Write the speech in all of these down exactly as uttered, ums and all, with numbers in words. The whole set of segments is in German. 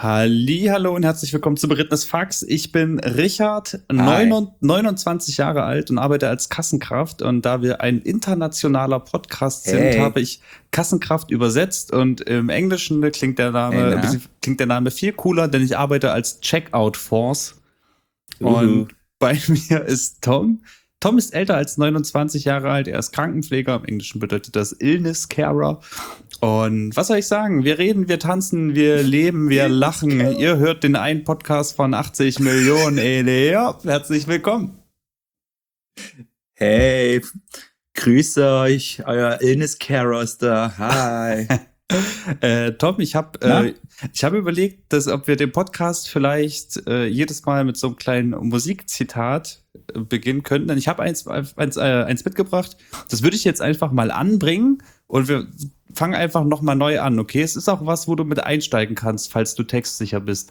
Hallihallo und herzlich willkommen zu Berittenes Fax. Ich bin Richard, neunundzwanzig Jahre alt und arbeite als Kassenkraft. Und da wir ein internationaler Podcast sind, Hey. habe ich Kassenkraft übersetzt. Und im Englischen klingt der Name, Hey, äh, klingt der Name viel cooler, denn ich arbeite als Checkout Force. Uhu. Und bei mir ist Tom. Tom ist älter als neunundzwanzig Jahre alt. Er ist Krankenpfleger. Im Englischen bedeutet das Illness Carer. Und was soll ich sagen? Wir reden, wir tanzen, wir leben, wir lachen. Ihr hört den einen Podcast von achtzig Millionen. Ey, ja, herzlich willkommen. Hey, grüße euch, euer Illness Carer ist da. Hi. äh, Tom, ich habe äh, ich hab überlegt, dass ob wir den Podcast vielleicht äh, jedes Mal mit so einem kleinen Musikzitat äh, beginnen könnten. Denn ich habe eins, eins, äh, eins mitgebracht. Das würde ich jetzt einfach mal anbringen und wir fangen einfach nochmal neu an, okay? Es ist auch was, wo du mit einsteigen kannst, falls du textsicher bist.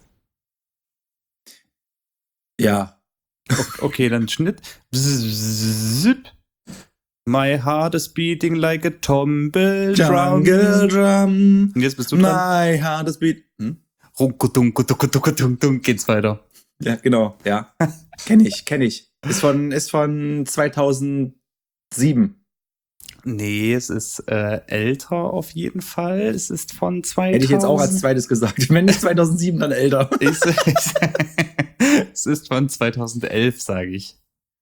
Ja. Okay, dann Schnitt. Zip. My heart is beating like a tumble drum. Jungle Drum. Und jetzt bist du dran. My heart is beat. Hm? Runkutunkutukutukutung geht's weiter. Ja, genau, ja. Kenn ich, kenn ich. Ist von, ist von zweitausendsieben. Nee, es ist äh, älter auf jeden Fall. Es ist von zweitausend. Hätte ich jetzt auch als zweites gesagt. Wenn nicht zweitausendsieben, dann älter. Ich, ich, es ist von zweitausendelf, sage ich.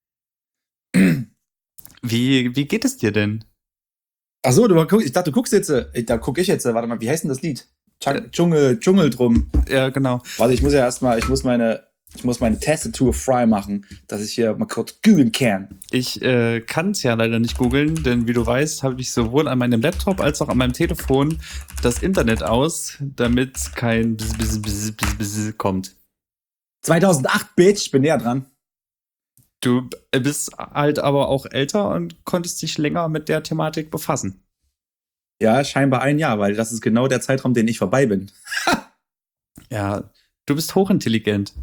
Wie, wie geht es dir denn? Ach so, du, ich dachte, du guckst jetzt. äh, Da guck ich jetzt. äh, Warte mal, wie heißt denn das Lied? Dschung- Dschungel, Dschungel drum. Ja, genau. Warte, ich muss ja erstmal, ich muss meine, ich muss meine Tastatur frei machen, dass ich hier mal kurz googeln kann. Ich äh, kann es ja leider nicht googeln, denn wie du weißt, habe ich sowohl an meinem Laptop als auch an meinem Telefon das Internet aus, damit kein Bzz, Bzz, Bzz, Bzz, Bzz kommt. zweitausendacht, Bitch, ich bin näher dran. Du bist halt aber auch älter und konntest dich länger mit der Thematik befassen. Ja, scheinbar ein Jahr, weil das ist genau der Zeitraum, den ich vorbei bin. Ja, du bist hochintelligent.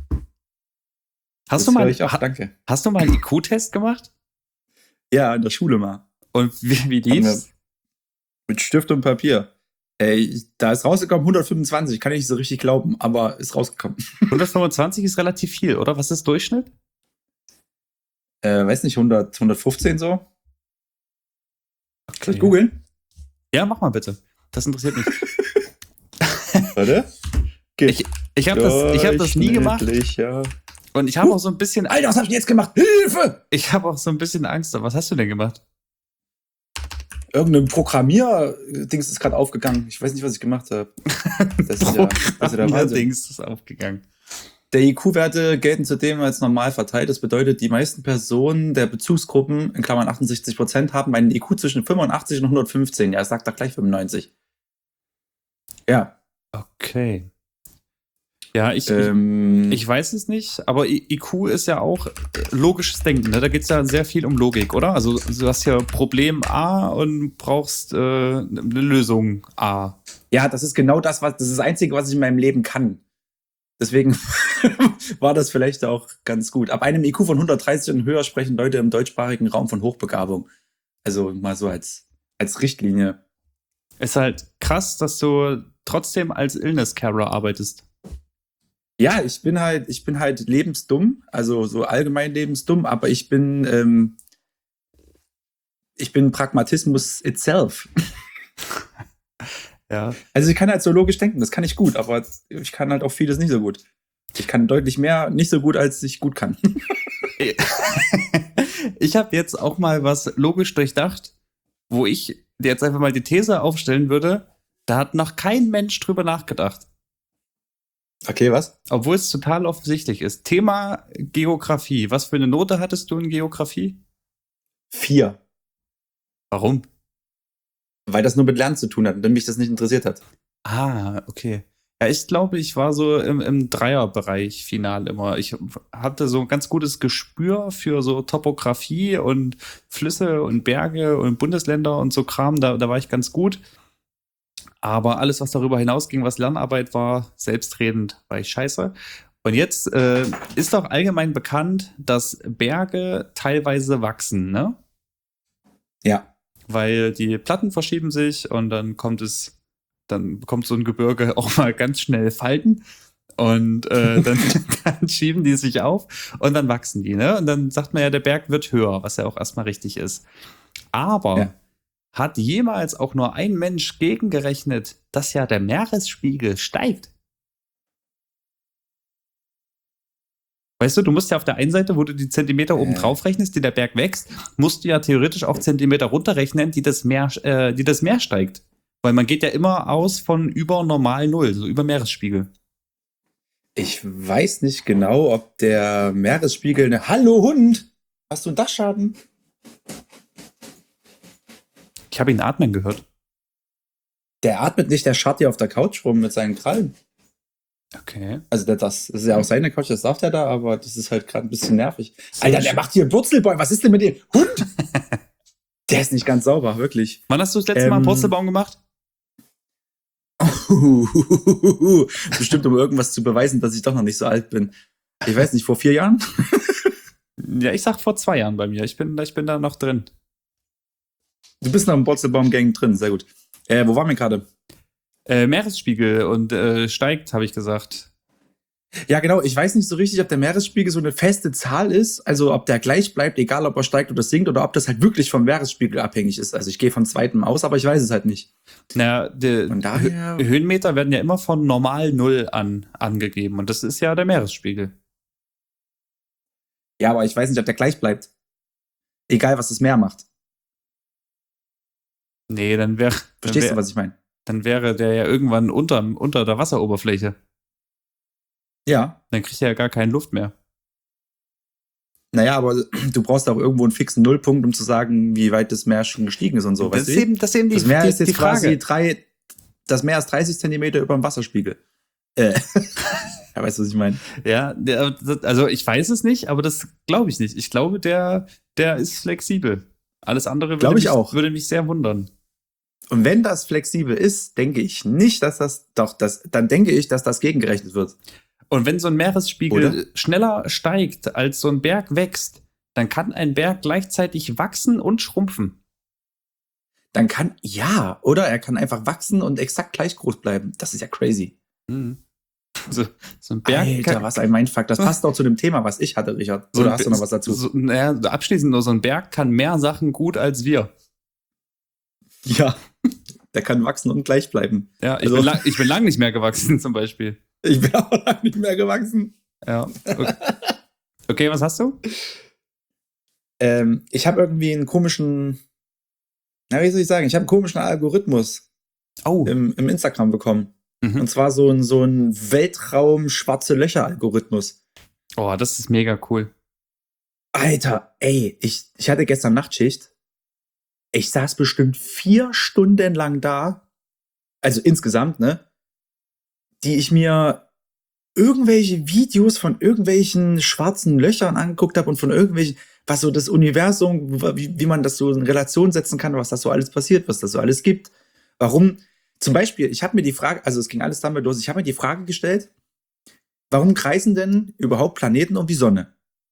Hast Das du mal, höre ich auch, ha, danke. hast du mal einen I Q-Test gemacht? Ja, in der Schule mal. Und wie, wie Haben wir lief's? mit Stift und Papier. Ey, da ist rausgekommen hundertfünfundzwanzig, kann ich nicht so richtig glauben, aber ist rausgekommen. hundertfünfundzwanzig ist relativ viel, oder? Was ist Durchschnitt? Äh, weiß nicht, hundert, hundertfünfzehn so? Soll ich Okay. googeln? Ja, mach mal bitte. Das interessiert mich. Warte. Ich, ich habe das, ich hab das nie gemacht Ja. und ich habe auch so ein bisschen, Alter, was hab ich jetzt gemacht? Hilfe! ich habe auch so ein bisschen Angst. Was hast du denn gemacht? Irgendein Programmier-Dings ist gerade aufgegangen. Ich weiß nicht, was ich gemacht habe. Das ist ja, das ist ja der Wahnsinn. Dings ist aufgegangen. Der I Q-Werte gelten zudem als normal verteilt. Das bedeutet, die meisten Personen der Bezugsgruppen, in Klammern achtundsechzig Prozent, haben einen I Q zwischen fünfundachtzig und hundertfünfzehn. Ja, es sagt da gleich fünfundneunzig. Ja. Okay. Ja, ich, Ähm, ich, ich weiß es nicht, aber I Q ist ja auch logisches Denken. Ne? Da geht es ja sehr viel um Logik, oder? Also du hast ja Problem A und brauchst äh, eine Lösung A. ja, das ist genau das, was, das ist das Einzige, was ich in meinem Leben kann. Deswegen war das vielleicht auch ganz gut. Ab einem I Q von hundertdreißig und höher sprechen Leute im deutschsprachigen Raum von Hochbegabung. Also mal so als, als Richtlinie. Ist halt krass, dass du trotzdem als Illness Carer arbeitest. Ja, ich bin halt, ich bin halt lebensdumm, also so allgemein lebensdumm, aber ich bin, ähm, ich bin Pragmatismus itself. Ja. Also ich kann halt so logisch denken, das kann ich gut, aber ich kann halt auch vieles nicht so gut. Ich kann deutlich mehr nicht so gut, als ich gut kann. Ich habe jetzt auch mal was logisch durchdacht, wo ich dir jetzt einfach mal die These aufstellen würde, da hat noch kein Mensch drüber nachgedacht. Okay, was? Obwohl es total offensichtlich ist. Thema Geografie. Was für eine Note hattest du in Geografie? Vier. Warum? Weil das nur mit Lernen zu tun hat und mich das nicht interessiert hat. Ah, okay. Ja, ich glaube, ich war so im, im Dreierbereich final immer. Ich hatte so ein ganz gutes Gespür für so Topografie und Flüsse und Berge und Bundesländer und so Kram. Da, da war ich ganz gut. Aber alles, was darüber hinausging, was Lernarbeit war, selbstredend, war ich scheiße. Und jetzt äh, ist doch allgemein bekannt, dass Berge teilweise wachsen, ne? Ja. Weil die Platten verschieben sich und dann kommt es, dann bekommt so ein Gebirge auch mal ganz schnell Falten. Und äh, dann, dann schieben die sich auf und dann wachsen die, ne? Und dann sagt man ja, der Berg wird höher, was ja auch erstmal richtig ist. Aber Ja. hat jemals auch nur ein Mensch gegengerechnet, dass ja der Meeresspiegel steigt? Weißt du, du musst ja auf der einen Seite, wo du die Zentimeter oben Äh. drauf rechnest, die der Berg wächst, musst du ja theoretisch auch Zentimeter runterrechnen, die das Meer, äh, die das Meer steigt. Weil man geht ja immer aus von über normal Null, so über Meeresspiegel. Ich weiß nicht genau, ob der Meeresspiegel eine Hallo Hund! Hast du einen Dachschaden? Ich habe ihn atmen gehört. Der atmet nicht, der scharrt hier auf der Couch rum mit seinen Krallen. Okay. Also der, das, das ist ja auch seine Couch, das darf der da, aber das ist halt gerade ein bisschen nervig. Alter, der macht hier einen Purzelbäum, was ist denn mit dem Hund? Der ist nicht ganz sauber, wirklich. Wann hast du das letzte Ähm, Mal einen Purzelbaum gemacht? Bestimmt, um irgendwas zu beweisen, dass ich doch noch nicht so alt bin. Ich weiß nicht, vor vier Jahren? Ja, ich sag vor zwei Jahren bei mir. Ich bin, ich bin da noch drin. Du bist noch im Purzelbaum-Gang drin, sehr gut. Äh, wo waren wir gerade? Äh, Meeresspiegel und äh, steigt, habe ich gesagt. Ja, genau. Ich weiß nicht so richtig, ob der Meeresspiegel so eine feste Zahl ist. Also ob der gleich bleibt, egal ob er steigt oder sinkt, oder ob das halt wirklich vom Meeresspiegel abhängig ist. Also ich gehe von zweitem aus, aber ich weiß es halt nicht. Na, die Von daher- Hö- Höhenmeter werden ja immer von normal Null an angegeben. Und das ist ja der Meeresspiegel. Ja, aber ich weiß nicht, ob der gleich bleibt. Egal, was das Meer macht. Nee, dann wäre Verstehst wär, du, was ich meine? dann wäre der ja irgendwann unter, unter der Wasseroberfläche. Ja. Dann kriegt er ja gar keine Luft mehr. Naja, aber du brauchst auch irgendwo einen fixen Nullpunkt, um zu sagen, wie weit das Meer schon gestiegen ist und so. das, Weißt ist du? eben, das ist eben die, Das Meer die, ist jetzt die Frage. quasi drei, das Meer ist dreißig Zentimeter über dem Wasserspiegel. Äh. Ja, weißt du, was ich meine? Ja, der, das- also ich weiß es nicht, aber das glaube ich nicht. Ich glaube, der, der ist flexibel. Alles andere würde, Glaub ich mich, auch. würde mich sehr wundern. Und wenn das flexibel ist, denke ich nicht, dass das, doch, das, dann denke ich, dass das gegengerechnet wird. Und wenn so ein Meeresspiegel Oder? schneller steigt, als so ein Berg wächst, dann kann ein Berg gleichzeitig wachsen und schrumpfen. Dann kann, ja, oder er kann einfach wachsen und exakt gleich groß bleiben. Das ist ja crazy. Mhm. So, so ein Berg Alter, kann, was ein Mindfuck. Das passt auch zu dem Thema, was ich hatte, Richard. so Oder ein hast du Be- noch was dazu? So, naja, abschließend nur so ein Berg kann mehr Sachen gut als wir. Ja, der kann wachsen und gleich bleiben. Ja, ich, Also- bin, lang, ich bin lang nicht mehr gewachsen zum Beispiel. Ich bin auch lange nicht mehr gewachsen. Ja. Okay, okay, was hast du? Ähm, ich habe irgendwie einen komischen, na, wie soll ich sagen, ich habe einen komischen Algorithmus Oh. im, im Instagram bekommen. Mhm. Und zwar so ein, so ein Weltraum-Schwarze-Löcher-Algorithmus. Oh, das ist mega cool. Alter, ey, ich, ich hatte gestern Nachtschicht. Ich saß bestimmt vier Stunden lang da, also insgesamt, ne, die ich mir irgendwelche Videos von irgendwelchen schwarzen Löchern angeguckt habe und von irgendwelchen, was so das Universum, wie, wie man das so in Relation setzen kann, was das so alles passiert, was das so alles gibt. Warum? Zum Beispiel, ich habe mir die Frage, also es ging alles damit los, ich habe mir die Frage gestellt, warum kreisen denn überhaupt Planeten um die Sonne?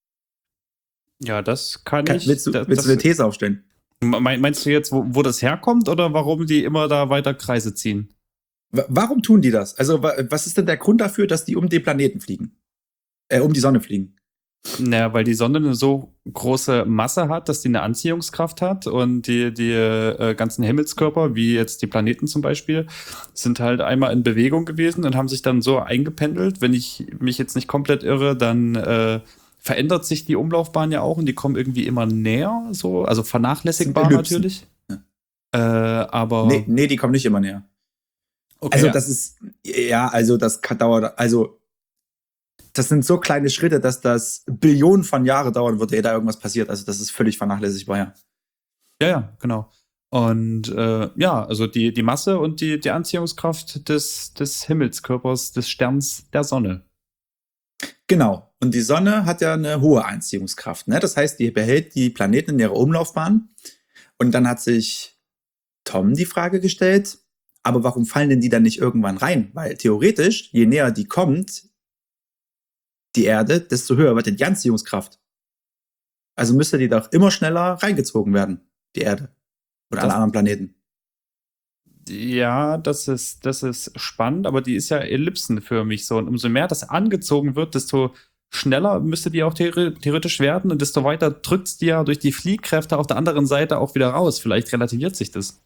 Ja, das kann Kann, ich. willst du, das, willst du eine These aufstellen? mein- meinst du jetzt, wo, wo das herkommt oder warum die immer da weiter Kreise ziehen? Wa- Warum tun die das? Also, wa- was ist denn der Grund dafür, dass die um den Planeten fliegen? Äh, um die Sonne fliegen? Naja, weil die Sonne eine so große Masse hat, dass die eine Anziehungskraft hat und die, die äh, ganzen Himmelskörper, wie jetzt die Planeten zum Beispiel, sind halt einmal in Bewegung gewesen und haben sich dann so eingependelt. Wenn ich mich jetzt nicht komplett irre, dann äh, verändert sich die Umlaufbahn ja auch und die kommen irgendwie immer näher, so, also vernachlässigbar Sind Ellipsen. natürlich. Äh, aber Nee, nee, die kommen nicht immer näher. okay, Also, ja. das ist, ja, also, das kann, dauert, also, das sind so kleine Schritte, dass das Billionen von Jahren dauern wird, ehe da irgendwas passiert. Also, das ist völlig vernachlässigbar, ja. Ja, ja, genau. Und äh, ja, also die, die Masse und die, die Anziehungskraft des, des Himmelskörpers, des Sterns der Sonne. Genau. Und die Sonne hat ja eine hohe Anziehungskraft, ne? Das heißt, die behält die Planeten in ihrer Umlaufbahn. Und dann hat sich Tom die Frage gestellt, aber warum fallen denn die dann nicht irgendwann rein? Weil theoretisch, je näher die kommt, die Erde, desto höher wird die Anziehungskraft. Also müsste die doch immer schneller reingezogen werden, die Erde. Oder alle Das- anderen Planeten. Ja, das ist, das ist spannend, aber die ist ja ellipsenförmig so. Und umso mehr das angezogen wird, desto schneller müsste die auch theore- theoretisch werden und desto weiter drückt die ja durch die Fliehkräfte auf der anderen Seite auch wieder raus. Vielleicht relativiert sich das.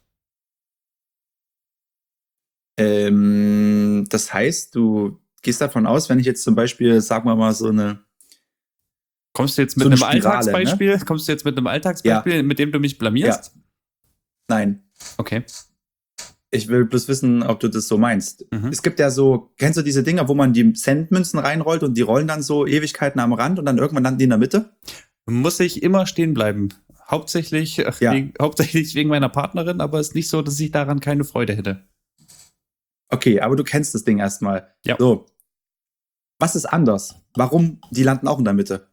Ähm, das heißt, du gehst davon aus, wenn ich jetzt zum Beispiel, sagen wir mal, so eine, Kommst du jetzt mit so eine einem Spirale, ne? Alltagsbeispiel? Kommst du jetzt mit einem Alltagsbeispiel, Ja, mit dem du mich ja, blamierst? nein. Okay. Ich will bloß wissen, ob du das so meinst. Mhm. Es gibt ja so, kennst du diese Dinger, wo man die Centmünzen reinrollt und die rollen dann so Ewigkeiten am Rand und dann irgendwann landen die in der Mitte? Muss ich immer stehen bleiben. Hauptsächlich, äh, Ja. wegen, hauptsächlich wegen meiner Partnerin, aber es ist nicht so, dass ich daran keine Freude hätte. Okay, aber du kennst das Ding erstmal. Ja. So. Was ist anders? Warum? Die landen auch in der Mitte.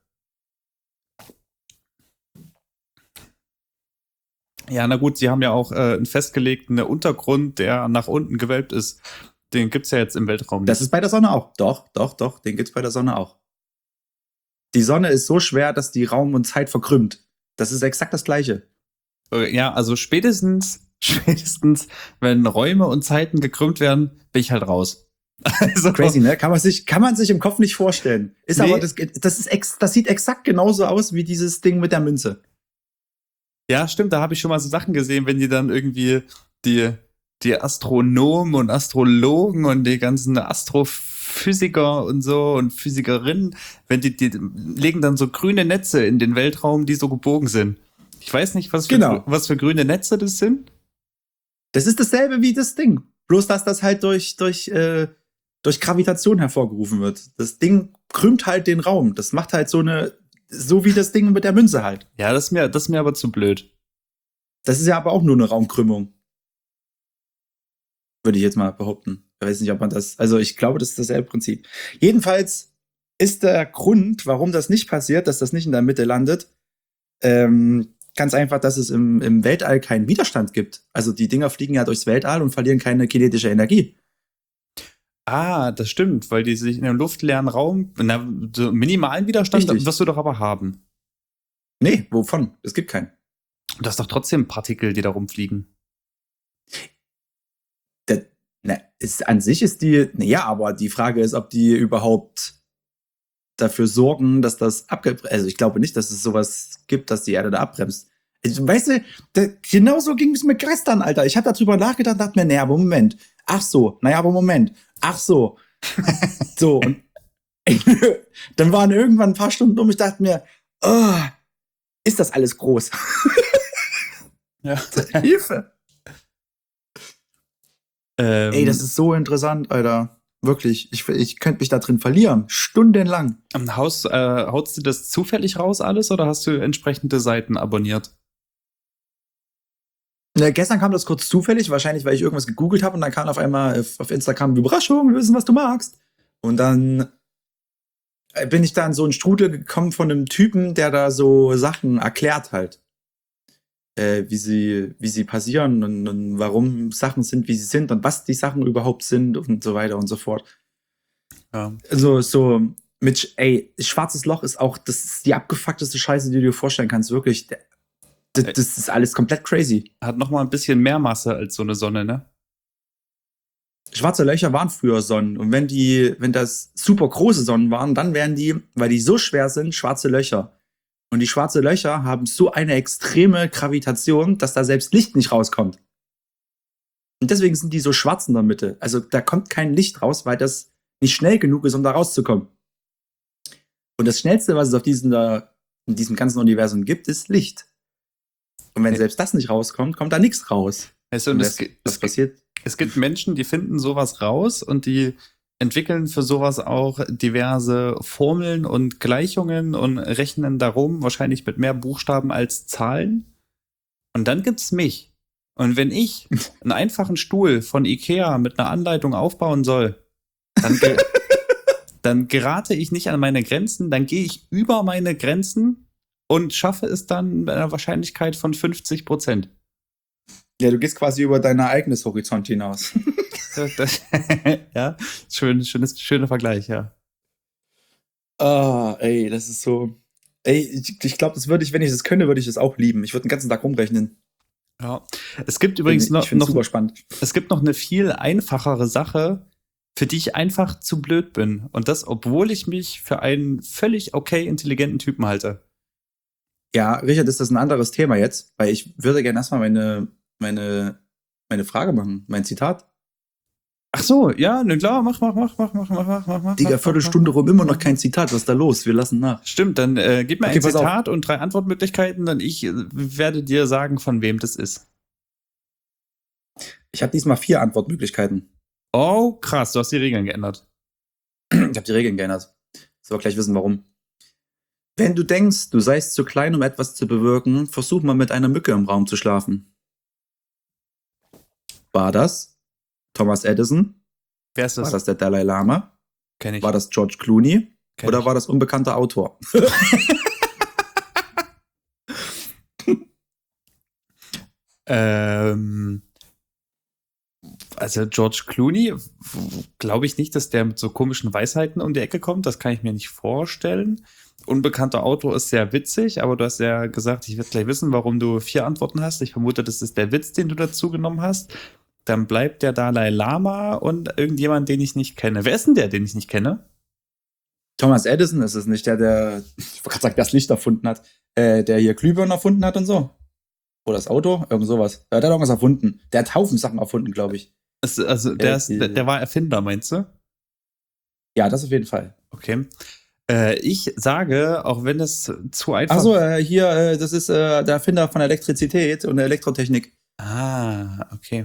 Ja, na gut, sie haben ja auch äh, einen festgelegten Untergrund, der nach unten gewölbt ist. Den gibt's ja jetzt im Weltraum nicht. Das ist bei der Sonne auch. Doch, doch, doch, den gibt's bei der Sonne auch. Die Sonne ist so schwer, dass die Raum und Zeit verkrümmt. Das ist exakt das Gleiche. Äh, Ja, also spätestens, spätestens, wenn Räume und Zeiten gekrümmt werden, bin ich halt raus. Also, Crazy, ne? Kann man sich, kann man sich im Kopf nicht vorstellen. Ist Nee. aber, das, das, ist ex, das sieht exakt genauso aus wie dieses Ding mit der Münze. Ja, stimmt, da habe ich schon mal so Sachen gesehen, wenn die dann irgendwie die, die Astronomen und Astrologen und die ganzen Astrophysiker und so und Physikerinnen, wenn die, die legen dann so grüne Netze in den Weltraum, die so gebogen sind. Ich weiß nicht, was für, Genau. was für grüne Netze das sind. Das ist dasselbe wie das Ding. Bloß, dass das halt durch, durch, äh, durch Gravitation hervorgerufen wird. Das Ding krümmt halt den Raum. Das macht halt so eine, so wie das Ding mit der Münze halt. Ja, das ist mir, das ist mir aber zu blöd. Das ist ja aber auch nur eine Raumkrümmung. Würde ich jetzt mal behaupten. Ich weiß nicht, ob man das, also ich glaube, das ist dasselbe Prinzip. Jedenfalls ist der Grund, warum das nicht passiert, dass das nicht in der Mitte landet, ähm, ganz einfach, dass es im, im Weltall keinen Widerstand gibt. Also die Dinger fliegen ja durchs Weltall und verlieren keine kinetische Energie. Ah, das stimmt, weil die sich in einem luftleeren Raum, na, so minimalen Widerstand Richtig. wirst du doch aber haben. Nee, wovon? Es gibt keinen. Du hast doch trotzdem Partikel, die da rumfliegen. Der, ne, ist, an sich ist die, naja, aber die Frage ist, ob die überhaupt dafür sorgen, dass das abgebremst, also ich glaube nicht, dass es sowas gibt, dass die Erde da abbremst. Ich, weißt du, da, genauso ging es mir gestern, Alter. Ich habe darüber nachgedacht und dachte mir, naja, aber Moment. Ach so, naja, aber Moment. Ach so. So, und dann waren irgendwann ein paar Stunden um, ich dachte mir, oh, ist das alles groß? Ja. Hilfe. Ähm, Ey, das ist so interessant, Alter. Wirklich, ich, ich könnte mich da drin verlieren. Stundenlang. Haust, äh, haust du das zufällig raus alles oder hast du entsprechende Seiten abonniert? Ne, gestern kam das kurz zufällig, wahrscheinlich, weil ich irgendwas gegoogelt habe und dann kam auf einmal auf, auf Instagram Überraschung, wir wissen, was du magst. Und dann äh, bin ich da in so einen Strudel gekommen von einem Typen, der da so Sachen erklärt halt. Äh, wie sie, wie sie passieren und, und warum Sachen sind, wie sie sind und was die Sachen überhaupt sind und so weiter und so fort. Ja. Also so mit, ey, schwarzes Loch ist auch, das ist die abgefuckteste Scheiße, die du dir vorstellen kannst, wirklich. Das, das ist alles komplett crazy. Hat noch mal ein bisschen mehr Masse als so eine Sonne, ne? Schwarze Löcher waren früher Sonnen. Und wenn die, wenn das super große Sonnen waren, dann wären die, weil die so schwer sind, schwarze Löcher. Und die schwarze Löcher haben so eine extreme Gravitation, dass da selbst Licht nicht rauskommt. Und deswegen sind die so schwarz in der Mitte. Also da kommt kein Licht raus, weil das nicht schnell genug ist, um da rauszukommen. Und das Schnellste, was es auf diesem, in diesem ganzen Universum gibt, ist Licht. Und wenn Ja. selbst das nicht rauskommt, kommt da nichts raus. Also, Und es, das, gi- das es, gi- passiert. es gibt Menschen, die finden sowas raus und die entwickeln für sowas auch diverse Formeln und Gleichungen und rechnen darum, wahrscheinlich mit mehr Buchstaben als Zahlen. Und dann gibt's mich. Und wenn ich einen einfachen Stuhl von Ikea mit einer Anleitung aufbauen soll, dann, ge dann gerate ich nicht an meine Grenzen, dann gehe ich über meine Grenzen und schaffe es dann mit einer Wahrscheinlichkeit von fünfzig Prozent. Ja, du gehst quasi über dein Ereignishorizont hinaus. Das, das, ja, schön, schönes, schöner Vergleich, ja. Ah, ey, das ist so. Ey, ich, ich glaube, das würde ich, wenn ich das könnte, würde ich das auch lieben. Ich würde den ganzen Tag rumrechnen. Ja. Es gibt übrigens noch, ich finde noch, es super spannend. es gibt noch eine viel einfachere Sache, für die ich einfach zu blöd bin. Und das, obwohl ich mich für einen völlig okay intelligenten Typen halte. Ja, Richard, ist das ein anderes Thema jetzt? Weil ich würde gerne erstmal meine, meine, meine Frage machen, mein Zitat. Ach so, ja, ne, klar, mach, mach, mach, mach, mach, mach, mach, mach, mach. Digga, mach, Viertelstunde mach, rum, immer noch kein Zitat. Was ist da los? Wir lassen nach. Stimmt, dann äh, gib mir Okay, ein pass auf. Zitat und drei Antwortmöglichkeiten, dann ich äh, werde dir sagen, von wem das ist. Ich habe diesmal vier Antwortmöglichkeiten. Oh, krass, du hast die Regeln geändert. Ich habe die Regeln geändert. Soll wir gleich wissen, warum. Wenn du denkst, du seist zu klein, um etwas zu bewirken, versuch mal mit einer Mücke im Raum zu schlafen. War das Thomas Edison? Wer ist War das? das der Dalai Lama? Kenn ich. War das George Clooney? Kenn Oder ich. war das unbekannter Autor? Ähm, also George Clooney, glaube ich nicht, dass der mit so komischen Weisheiten um die Ecke kommt. Das kann ich mir nicht vorstellen. Unbekannter Autor ist sehr witzig, aber du hast ja gesagt, ich werde gleich wissen, warum du vier Antworten hast. Ich vermute, das ist der Witz, den du dazu genommen hast. Dann bleibt der Dalai Lama und irgendjemand, den ich nicht kenne. Wer ist denn der, den ich nicht kenne? Thomas Edison ist es nicht, der, der, ich wollte gerade sagen, das Licht erfunden hat, äh, der hier Glühbirnen erfunden hat und so. Oder das Auto, irgend sowas. Der hat irgendwas erfunden. Der hat Haufen Sachen erfunden, glaube ich. Also, also der, ist, der, der war Erfinder, meinst du? Ja, das auf jeden Fall. Okay. Äh, ich sage, auch wenn es zu einfach Achso, äh, hier, äh, das ist äh, der Erfinder von Elektrizität und Elektrotechnik. Ah, okay.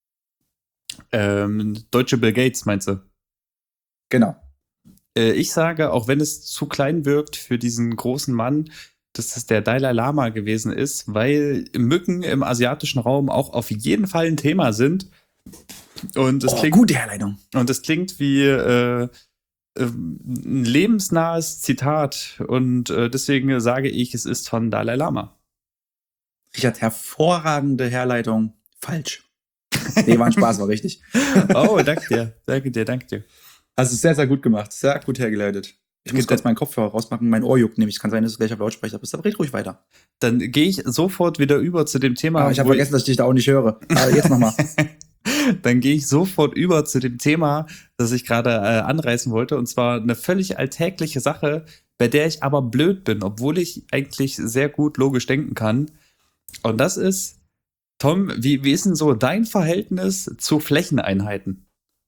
Ähm, deutsche Bill Gates, meinst du? Genau. Äh, ich sage, auch wenn es zu klein wirkt für diesen großen Mann, dass das der Dalai Lama gewesen ist, weil Mücken im asiatischen Raum auch auf jeden Fall ein Thema sind. Und es Oh, klingt, gute Herleitung. und es klingt wie äh, äh, ein lebensnahes Zitat. Und äh, deswegen sage ich, es ist von Dalai Lama. Richard, hervorragende Herleitung. Falsch. Nee, war ein Spaß, war richtig. Oh, danke dir, danke dir, danke dir. Hast es sehr, sehr gut gemacht. Sehr gut hergeleitet. Ich muss kurz meinen Kopfhörer rausmachen, mein Ohr juckt nämlich. Kann sein, dass du gleich auf Lautsprecher bist, aber red ruhig weiter. Dann gehe ich sofort wieder über zu dem Thema. Ah, ich habe wo vergessen, dass ich dich da auch nicht höre. Aber jetzt nochmal. Dann gehe ich sofort über zu dem Thema, das ich gerade äh, anreißen wollte. Und zwar eine völlig alltägliche Sache, bei der ich aber blöd bin, obwohl ich eigentlich sehr gut logisch denken kann. Und das ist, Tom, wie, wie ist denn so dein Verhältnis zu Flächeneinheiten?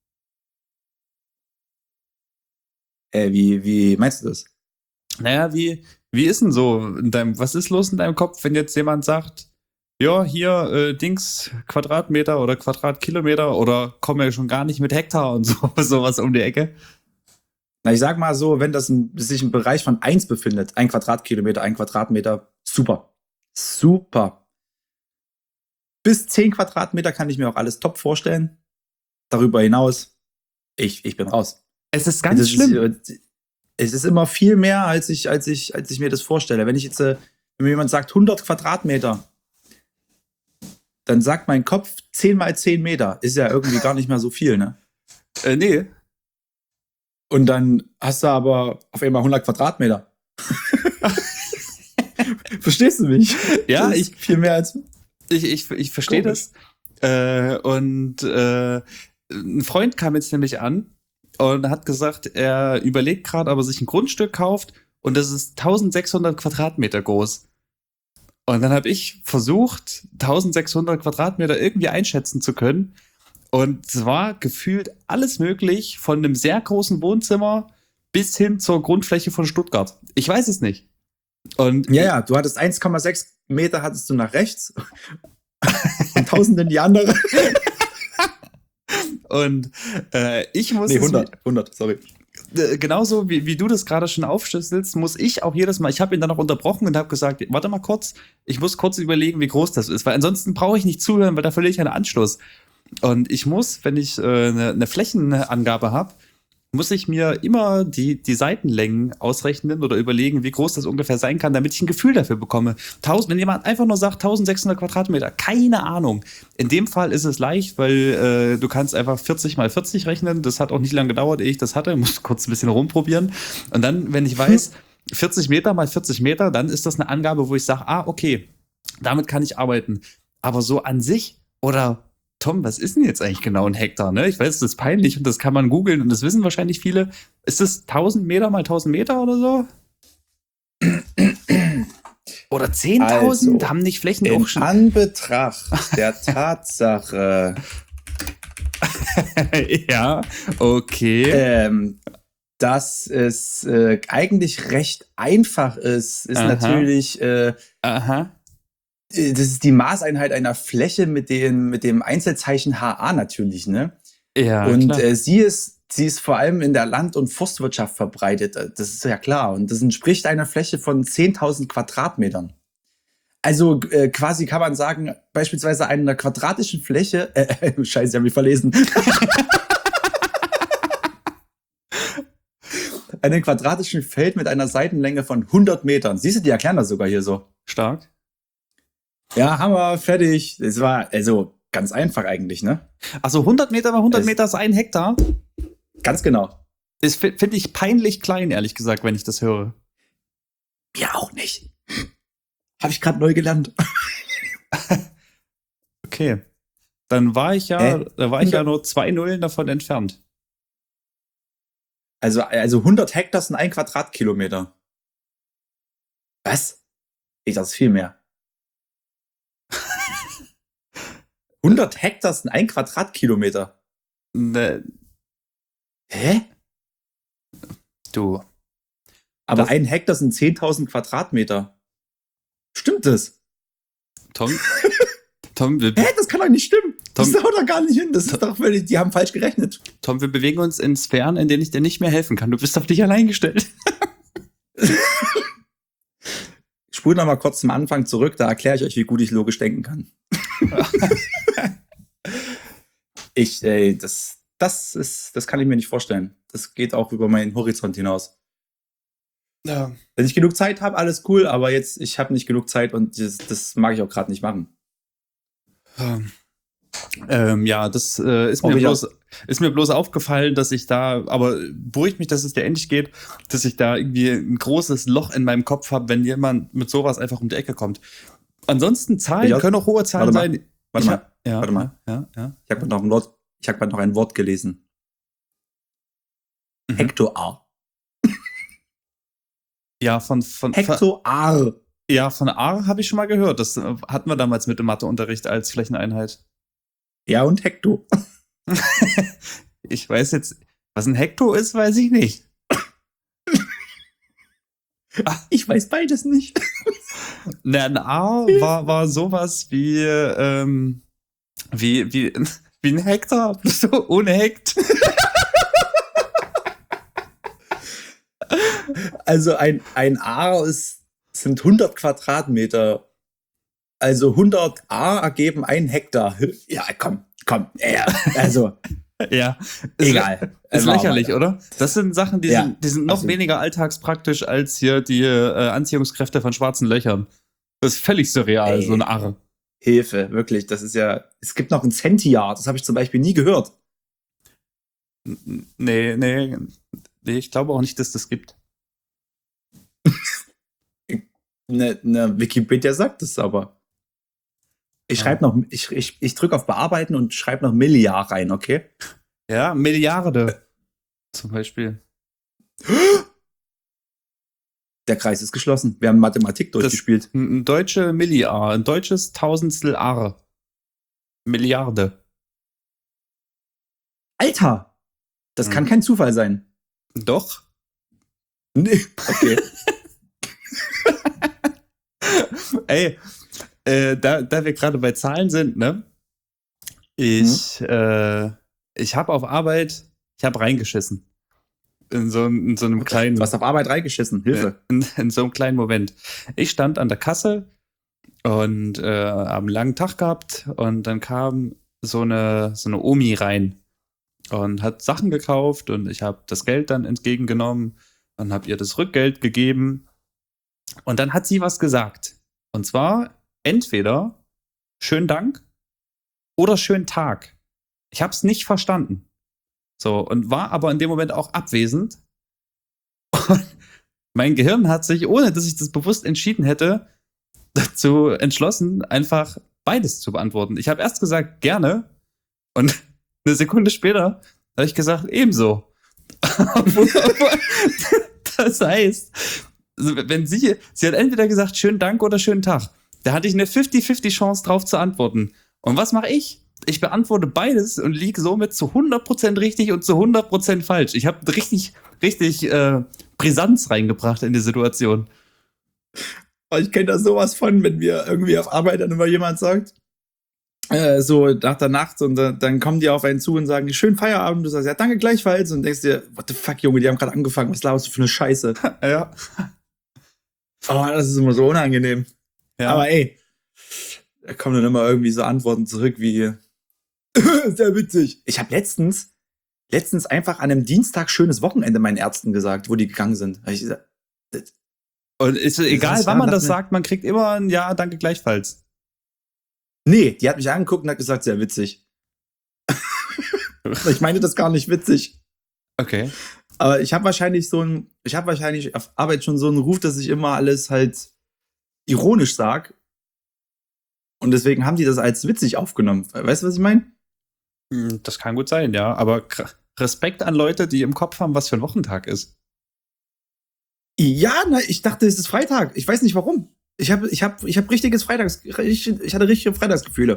Äh, wie, wie meinst du das? Naja, wie, wie ist denn so in deinem, was ist los in deinem Kopf, wenn jetzt jemand sagt, ja, hier, äh, Dings, Quadratmeter oder Quadratkilometer oder komme ja schon gar nicht mit Hektar und so, sowas um die Ecke? Na, ich sag mal so, wenn das ein, sich im Bereich von eins befindet, ein Quadratkilometer, ein Quadratmeter, super. Super. Bis zehn Quadratmeter kann ich mir auch alles top vorstellen. Darüber hinaus, ich, ich bin raus. Es ist ganz Das schlimm. Ist, es ist immer viel mehr, als ich, als ich, als ich mir das vorstelle. Wenn ich jetzt, äh, wenn mir jemand sagt hundert Quadratmeter, dann sagt mein Kopf zehn mal zehn Meter. Ist ja irgendwie gar nicht mehr so viel, ne? Äh, nee. Und dann hast du aber auf einmal hundert Quadratmeter. Verstehst du mich? Ja, Das ich, ist viel mehr als. ich, ich, ich verstehe das. Äh, und äh, ein Freund kam jetzt nämlich an und hat gesagt, er überlegt gerade, ob er sich ein Grundstück kauft und das ist eintausendsechshundert Quadratmeter groß. Und dann habe ich versucht, eintausendsechshundert Quadratmeter irgendwie einschätzen zu können. Und es war gefühlt alles möglich, von einem sehr großen Wohnzimmer bis hin zur Grundfläche von Stuttgart. Ich weiß es nicht. Und Ja, ja, du hattest eins Komma sechs Meter hattest du nach rechts und tausend in die andere. Und äh, ich muss Nee, es hundert, hundert, sorry. äh, genauso wie, wie du das gerade schon aufschlüsselst, muss ich auch jedes Mal, ich habe ihn dann noch unterbrochen und habe gesagt, warte mal kurz, ich muss kurz überlegen, wie groß das ist, weil ansonsten brauche ich nicht zuhören, weil da verliere ich einen Anschluss. Und ich muss, wenn ich äh, eine, eine Flächenangabe habe, muss ich mir immer die, die Seitenlängen ausrechnen oder überlegen, wie groß das ungefähr sein kann, damit ich ein Gefühl dafür bekomme. tausend, wenn jemand einfach nur sagt eintausendsechshundert Quadratmeter, keine Ahnung. In dem Fall ist es leicht, weil äh, du kannst einfach vierzig mal vierzig rechnen. Das hat auch nicht lange gedauert, ehe ich das hatte. Ich muss kurz ein bisschen rumprobieren. Und dann, wenn ich weiß, vierzig Meter mal vierzig Meter, dann ist das eine Angabe, wo ich sage, ah, okay, damit kann ich arbeiten. Aber so an sich, oder Tom, was ist denn jetzt eigentlich genau ein Hektar? Ne? Ich weiß, das ist peinlich und das kann man googeln und das wissen wahrscheinlich viele. Ist das tausend Meter mal tausend Meter oder so? Oder zehntausend? Also, Haben nicht Flächen in auch schon? Anbetracht der Tatsache, Ja, okay. ähm, dass es äh, eigentlich recht einfach ist, ist Aha. natürlich, äh, Aha. das ist die Maßeinheit einer Fläche mit dem, mit dem Einzelzeichen H A natürlich, ne? Ja, Und klar. äh, sie ist, sie ist vor allem in der Land- und Forstwirtschaft verbreitet. Das ist ja klar. Und das entspricht einer Fläche von zehntausend Quadratmetern. Also äh, quasi kann man sagen, beispielsweise einer quadratischen Fläche, äh, äh, scheiße, ich hab mich verlesen. Einen quadratischen Feld mit einer Seitenlänge von hundert Metern. Siehst du, die erklären das sogar hier so. Stark. Ja, Hammer, fertig. Es war also ganz einfach eigentlich, ne? Also hundert Meter mal hundert Es- Meter ist ein Hektar. Ganz genau. Ist, finde ich, peinlich klein, ehrlich gesagt, wenn ich das höre. Ja, auch nicht. Habe ich gerade neu gelernt. Okay. Dann war ich ja, Hä? da war ich ja nur zwei Nullen davon entfernt. Also, also hundert Hektar sind ein Quadratkilometer. Was? Ich dachte, es ist viel mehr. hundert Hektar sind ein Quadratkilometer. Ne, Hä? du. Aber Das- ein Hektar sind zehntausend Quadratmeter. Stimmt das? Tom, Tom, wir, Hä? Das kann doch nicht stimmen. Das Tom- haut doch gar nicht hin. Das ist doch völlig, die haben falsch gerechnet. Tom, wir bewegen uns in Sphären, in denen ich dir nicht mehr helfen kann. Du bist auf dich allein gestellt. Spult noch mal kurz zum Anfang zurück, da erkläre ich euch, wie gut ich logisch denken kann. ich, ey, das, das ist, das kann ich mir nicht vorstellen. Das geht auch über meinen Horizont hinaus. Ja. Wenn ich genug Zeit habe, alles cool, aber jetzt, ich habe nicht genug Zeit und das, das mag ich auch gerade nicht machen. Ähm, ja, das äh, ist, Oh, mir wieder. bloß, ist mir bloß aufgefallen, dass ich da, aber beruhigt mich, dass es dir endlich geht, dass ich da irgendwie ein großes Loch in meinem Kopf habe, wenn jemand mit sowas einfach um die Ecke kommt. Ansonsten Zahlen Ich auch- können auch hohe Zahlen Warte mal. sein. Warte Ich mal, hab- ja, warte mal. Ja, ja. ich habe gerade noch ein Wort, ich habe gerade noch ein Wort gelesen. Mhm. Hektoar. Ja, von, von, von, Hektoar. ja, von A habe ich schon mal gehört. Das äh, hatten wir damals mit dem Matheunterricht als Flächeneinheit. Ja, und Hekto. Ich weiß jetzt, was ein Hektar ist, weiß ich nicht. Ich weiß beides nicht. Na, ein A war, war sowas wie, ähm, wie, wie, wie ein Hektar, so ohne Hekt. Also ein, ein A ist, sind hundert Quadratmeter. Also hundert A ergeben ein Hektar. Ja, komm, komm. Ja, also, Ja, ist, egal. ist Machen wir lächerlich, weiter. oder? Das sind Sachen, die, Ja, sind, die sind noch absolut. weniger alltagspraktisch als hier die äh, Anziehungskräfte von schwarzen Löchern. Das ist völlig surreal, Ey. so ein Arre. Hilfe, wirklich. Das ist ja. Es gibt noch ein Centiar. Das habe ich zum Beispiel nie gehört. N- Nee, nee, nee, ich glaube auch nicht, dass das gibt. Ne, ne, Wikipedia sagt es aber. Ich Ja. schreibe noch, ich, ich, ich drücke auf Bearbeiten und schreibe noch Milliard rein, okay? Ja, Milliarde zum Beispiel. Der Kreis ist geschlossen. Wir haben Mathematik durchgespielt. Ein, ein deutsche Milliar, ein deutsches Tausendstel Arre. Milliarde. Alter! Das Hm. kann kein Zufall sein. Doch. Nee. Okay. Ey, äh, da, da wir gerade bei Zahlen sind, ne? Ich, äh, ich habe auf Arbeit, ich habe reingeschissen. In so, in so einem kleinen, Du hast auf Arbeit reingeschissen. Hilfe. in, in so einem kleinen Moment. Ich stand an der Kasse und äh, habe einen langen Tag gehabt und dann kam so eine, so eine Omi rein und hat Sachen gekauft und ich habe das Geld dann entgegengenommen und habe ihr das Rückgeld gegeben und dann hat sie was gesagt. Und zwar entweder schönen Dank oder schönen Tag. Ich habe es nicht verstanden. So, und war aber in dem Moment auch abwesend. Und mein Gehirn hat sich, ohne dass ich das bewusst entschieden hätte, dazu entschlossen, einfach beides zu beantworten. Ich habe erst gesagt, gerne. Und eine Sekunde später habe ich gesagt, ebenso. Das heißt, wenn sie, sie hat entweder gesagt, schönen Dank oder schönen Tag. Da hatte ich eine fünfzig fünfzig Chance drauf zu antworten. Und was mache ich? Ich beantworte beides und liege somit zu hundert Prozent richtig und zu hundert Prozent falsch. Ich habe richtig, richtig äh, Brisanz reingebracht in die Situation. Ich kenne da sowas von, wenn wir irgendwie auf Arbeit dann immer jemand sagt, äh, so nach der Nacht und äh, dann kommen die auf einen zu und sagen, schönen Feierabend. Du sagst, ja, danke gleichfalls. Und denkst dir, what the fuck, Junge, die haben gerade angefangen. Was laberst du für eine Scheiße? Ja. Oh, das ist immer so unangenehm. Ja. Aber ey, da kommen dann immer irgendwie so Antworten zurück wie, sehr witzig. Ich habe letztens, letztens einfach an einem Dienstag schönes Wochenende meinen Ärzten gesagt, wo die gegangen sind. Ich gesagt, das, und ist egal, wann man das sagt, man kriegt immer ein Ja, danke gleichfalls. Nee, die hat mich angeguckt und hat gesagt, sehr witzig. Ich meine das gar nicht witzig. Okay. Aber ich habe wahrscheinlich so ein, ich habe wahrscheinlich auf Arbeit schon so einen Ruf, dass ich immer alles halt ironisch sag. Und deswegen haben die das als witzig aufgenommen. Weißt du, was ich meine? Das kann gut sein, ja. Aber Respekt an Leute, die im Kopf haben, was für ein Wochentag ist. Ja, na, ich dachte, es ist Freitag. Ich weiß nicht warum. Ich habe ich hab, ich hab richtiges Freitags... Ich, ich hatte richtige Freitagsgefühle.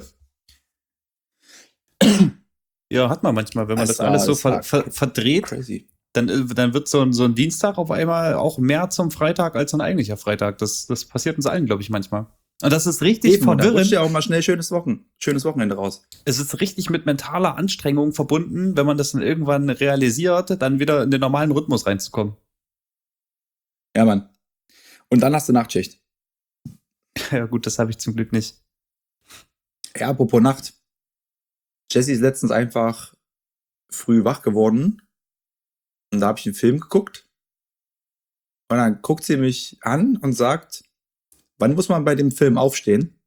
Ja, hat man manchmal, wenn man das, das alles so ver, ver, verdreht. Crazy. Dann, dann wird so ein, so ein Dienstag auf einmal auch mehr zum Freitag als ein eigentlicher Freitag. Das, das passiert uns allen, glaube ich, manchmal. Und das ist richtig Eben, verwirrend. Da rutscht ja auch mal schnell schönes, Wochen, schönes Wochenende raus. Es ist richtig mit mentaler Anstrengung verbunden, wenn man das dann irgendwann realisiert, dann wieder in den normalen Rhythmus reinzukommen. Ja, Mann. Und dann hast du Nachtschicht. Ja gut, das habe ich zum Glück nicht. Ja, apropos Nacht. Jessie ist letztens einfach früh wach geworden. Und da habe ich einen Film geguckt. Und dann guckt sie mich an und sagt, wann muss man bei dem Film aufstehen?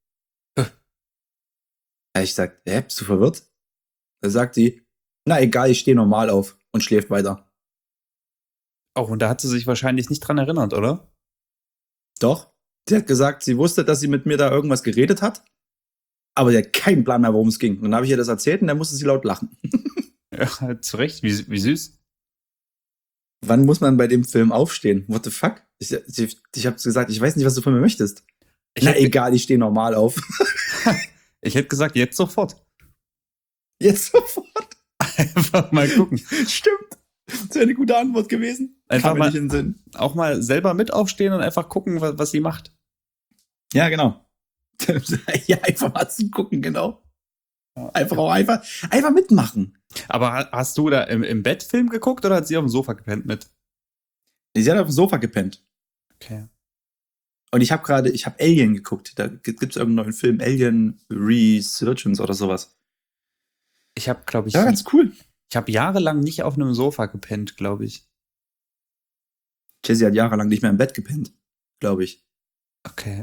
Ja, ich sag, hä, bist du verwirrt? Da sagt sie, na egal, ich stehe normal auf und schläft weiter. Oh, und da hat sie sich wahrscheinlich nicht dran erinnert, oder? Doch. Sie hat gesagt, sie wusste, dass sie mit mir da irgendwas geredet hat, aber sie hat keinen Plan mehr, worum es ging. Und dann habe ich ihr das erzählt und dann musste sie laut lachen. Ja, zu Recht, wie, wie süß. Wann muss man bei dem Film aufstehen? What the fuck? Ich, ich, ich habe gesagt, ich weiß nicht, was du von mir möchtest. Ich Na hätte, egal, ich stehe normal auf. Ich hätte gesagt, jetzt sofort. Jetzt sofort? Einfach mal gucken. Stimmt. Das wäre eine gute Antwort gewesen. Einfach mal, nicht in den Sinn. Auch mal selber mit aufstehen und einfach gucken, was, was sie macht. Ja, genau. Ja, einfach mal zu gucken, genau. Einfach auch einfach, einfach mitmachen. Aber hast du da im, im Bett Film geguckt oder hat sie auf dem Sofa gepennt mit? Sie hat auf dem Sofa gepennt. Okay. Und ich habe gerade, ich habe Alien geguckt. Da gibt es irgendeinen neuen Film, Alien Resurgence oder sowas. Ich habe, glaube ich, ja, ganz cool. Ich habe jahrelang nicht auf einem Sofa gepennt, glaube ich. Jessie hat jahrelang nicht mehr im Bett gepennt, glaube ich. Okay.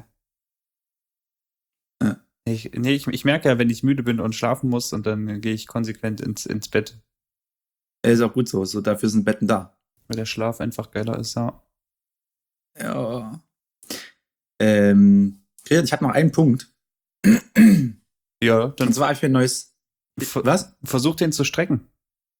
Ja. Ich, nee, ich, ich merke ja, wenn ich müde bin und schlafen muss und dann gehe ich konsequent ins, ins Bett. Ja, ist auch gut so. So, dafür sind Betten da. Weil der Schlaf einfach geiler ist, ja. Ja. Ähm, ich habe noch einen Punkt. Ja, dann. Und zwar habe ich ein neues. Was? Versuch den zu strecken.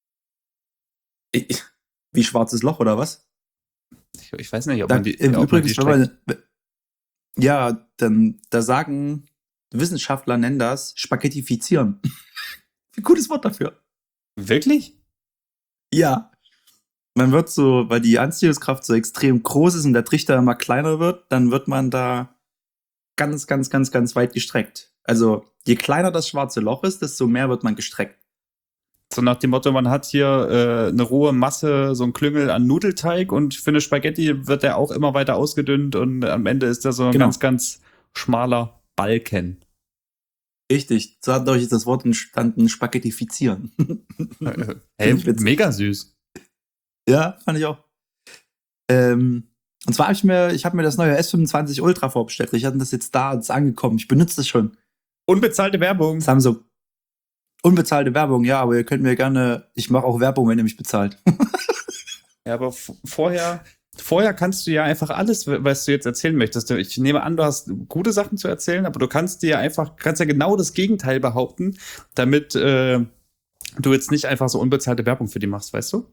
Ich, wie schwarzes Loch oder was? Ich, ich weiß nicht, ob da, man die. Im ob Übrigen, man die man, ja, dann da sagen Wissenschaftler nennen das Spaghettifizieren. Wie gutes Wort dafür. Wirklich? Ja. Man wird so, weil die Anziehungskraft so extrem groß ist und der Trichter immer kleiner wird, dann wird man da ganz, ganz, ganz, ganz weit gestreckt. Also je kleiner das schwarze Loch ist, desto mehr wird man gestreckt. So nach dem Motto, man hat hier äh, eine rohe Masse, so ein Klüngel an Nudelteig und für eine Spaghetti wird der auch immer weiter ausgedünnt und am Ende ist da so ein genau. ganz, ganz schmaler Balken. Richtig, so hat euch das Wort entstanden, Spaghettifizieren. Hey, mega süß. Ja, fand ich auch. Ähm, und zwar habe ich mir, ich habe mir das neue S fünfundzwanzig Ultra vorbestellt. Ich hatte das jetzt da, das ist angekommen. Ich benutze das schon. Unbezahlte Werbung. Samsung. Unbezahlte Werbung, ja, aber ihr könnt mir gerne, ich mache auch Werbung, wenn ihr mich bezahlt. Ja, aber f- vorher, vorher kannst du ja einfach alles, was du jetzt erzählen möchtest. Ich nehme an, du hast gute Sachen zu erzählen, aber du kannst dir einfach, kannst ja genau das Gegenteil behaupten, damit äh, du jetzt nicht einfach so unbezahlte Werbung für die machst, weißt du?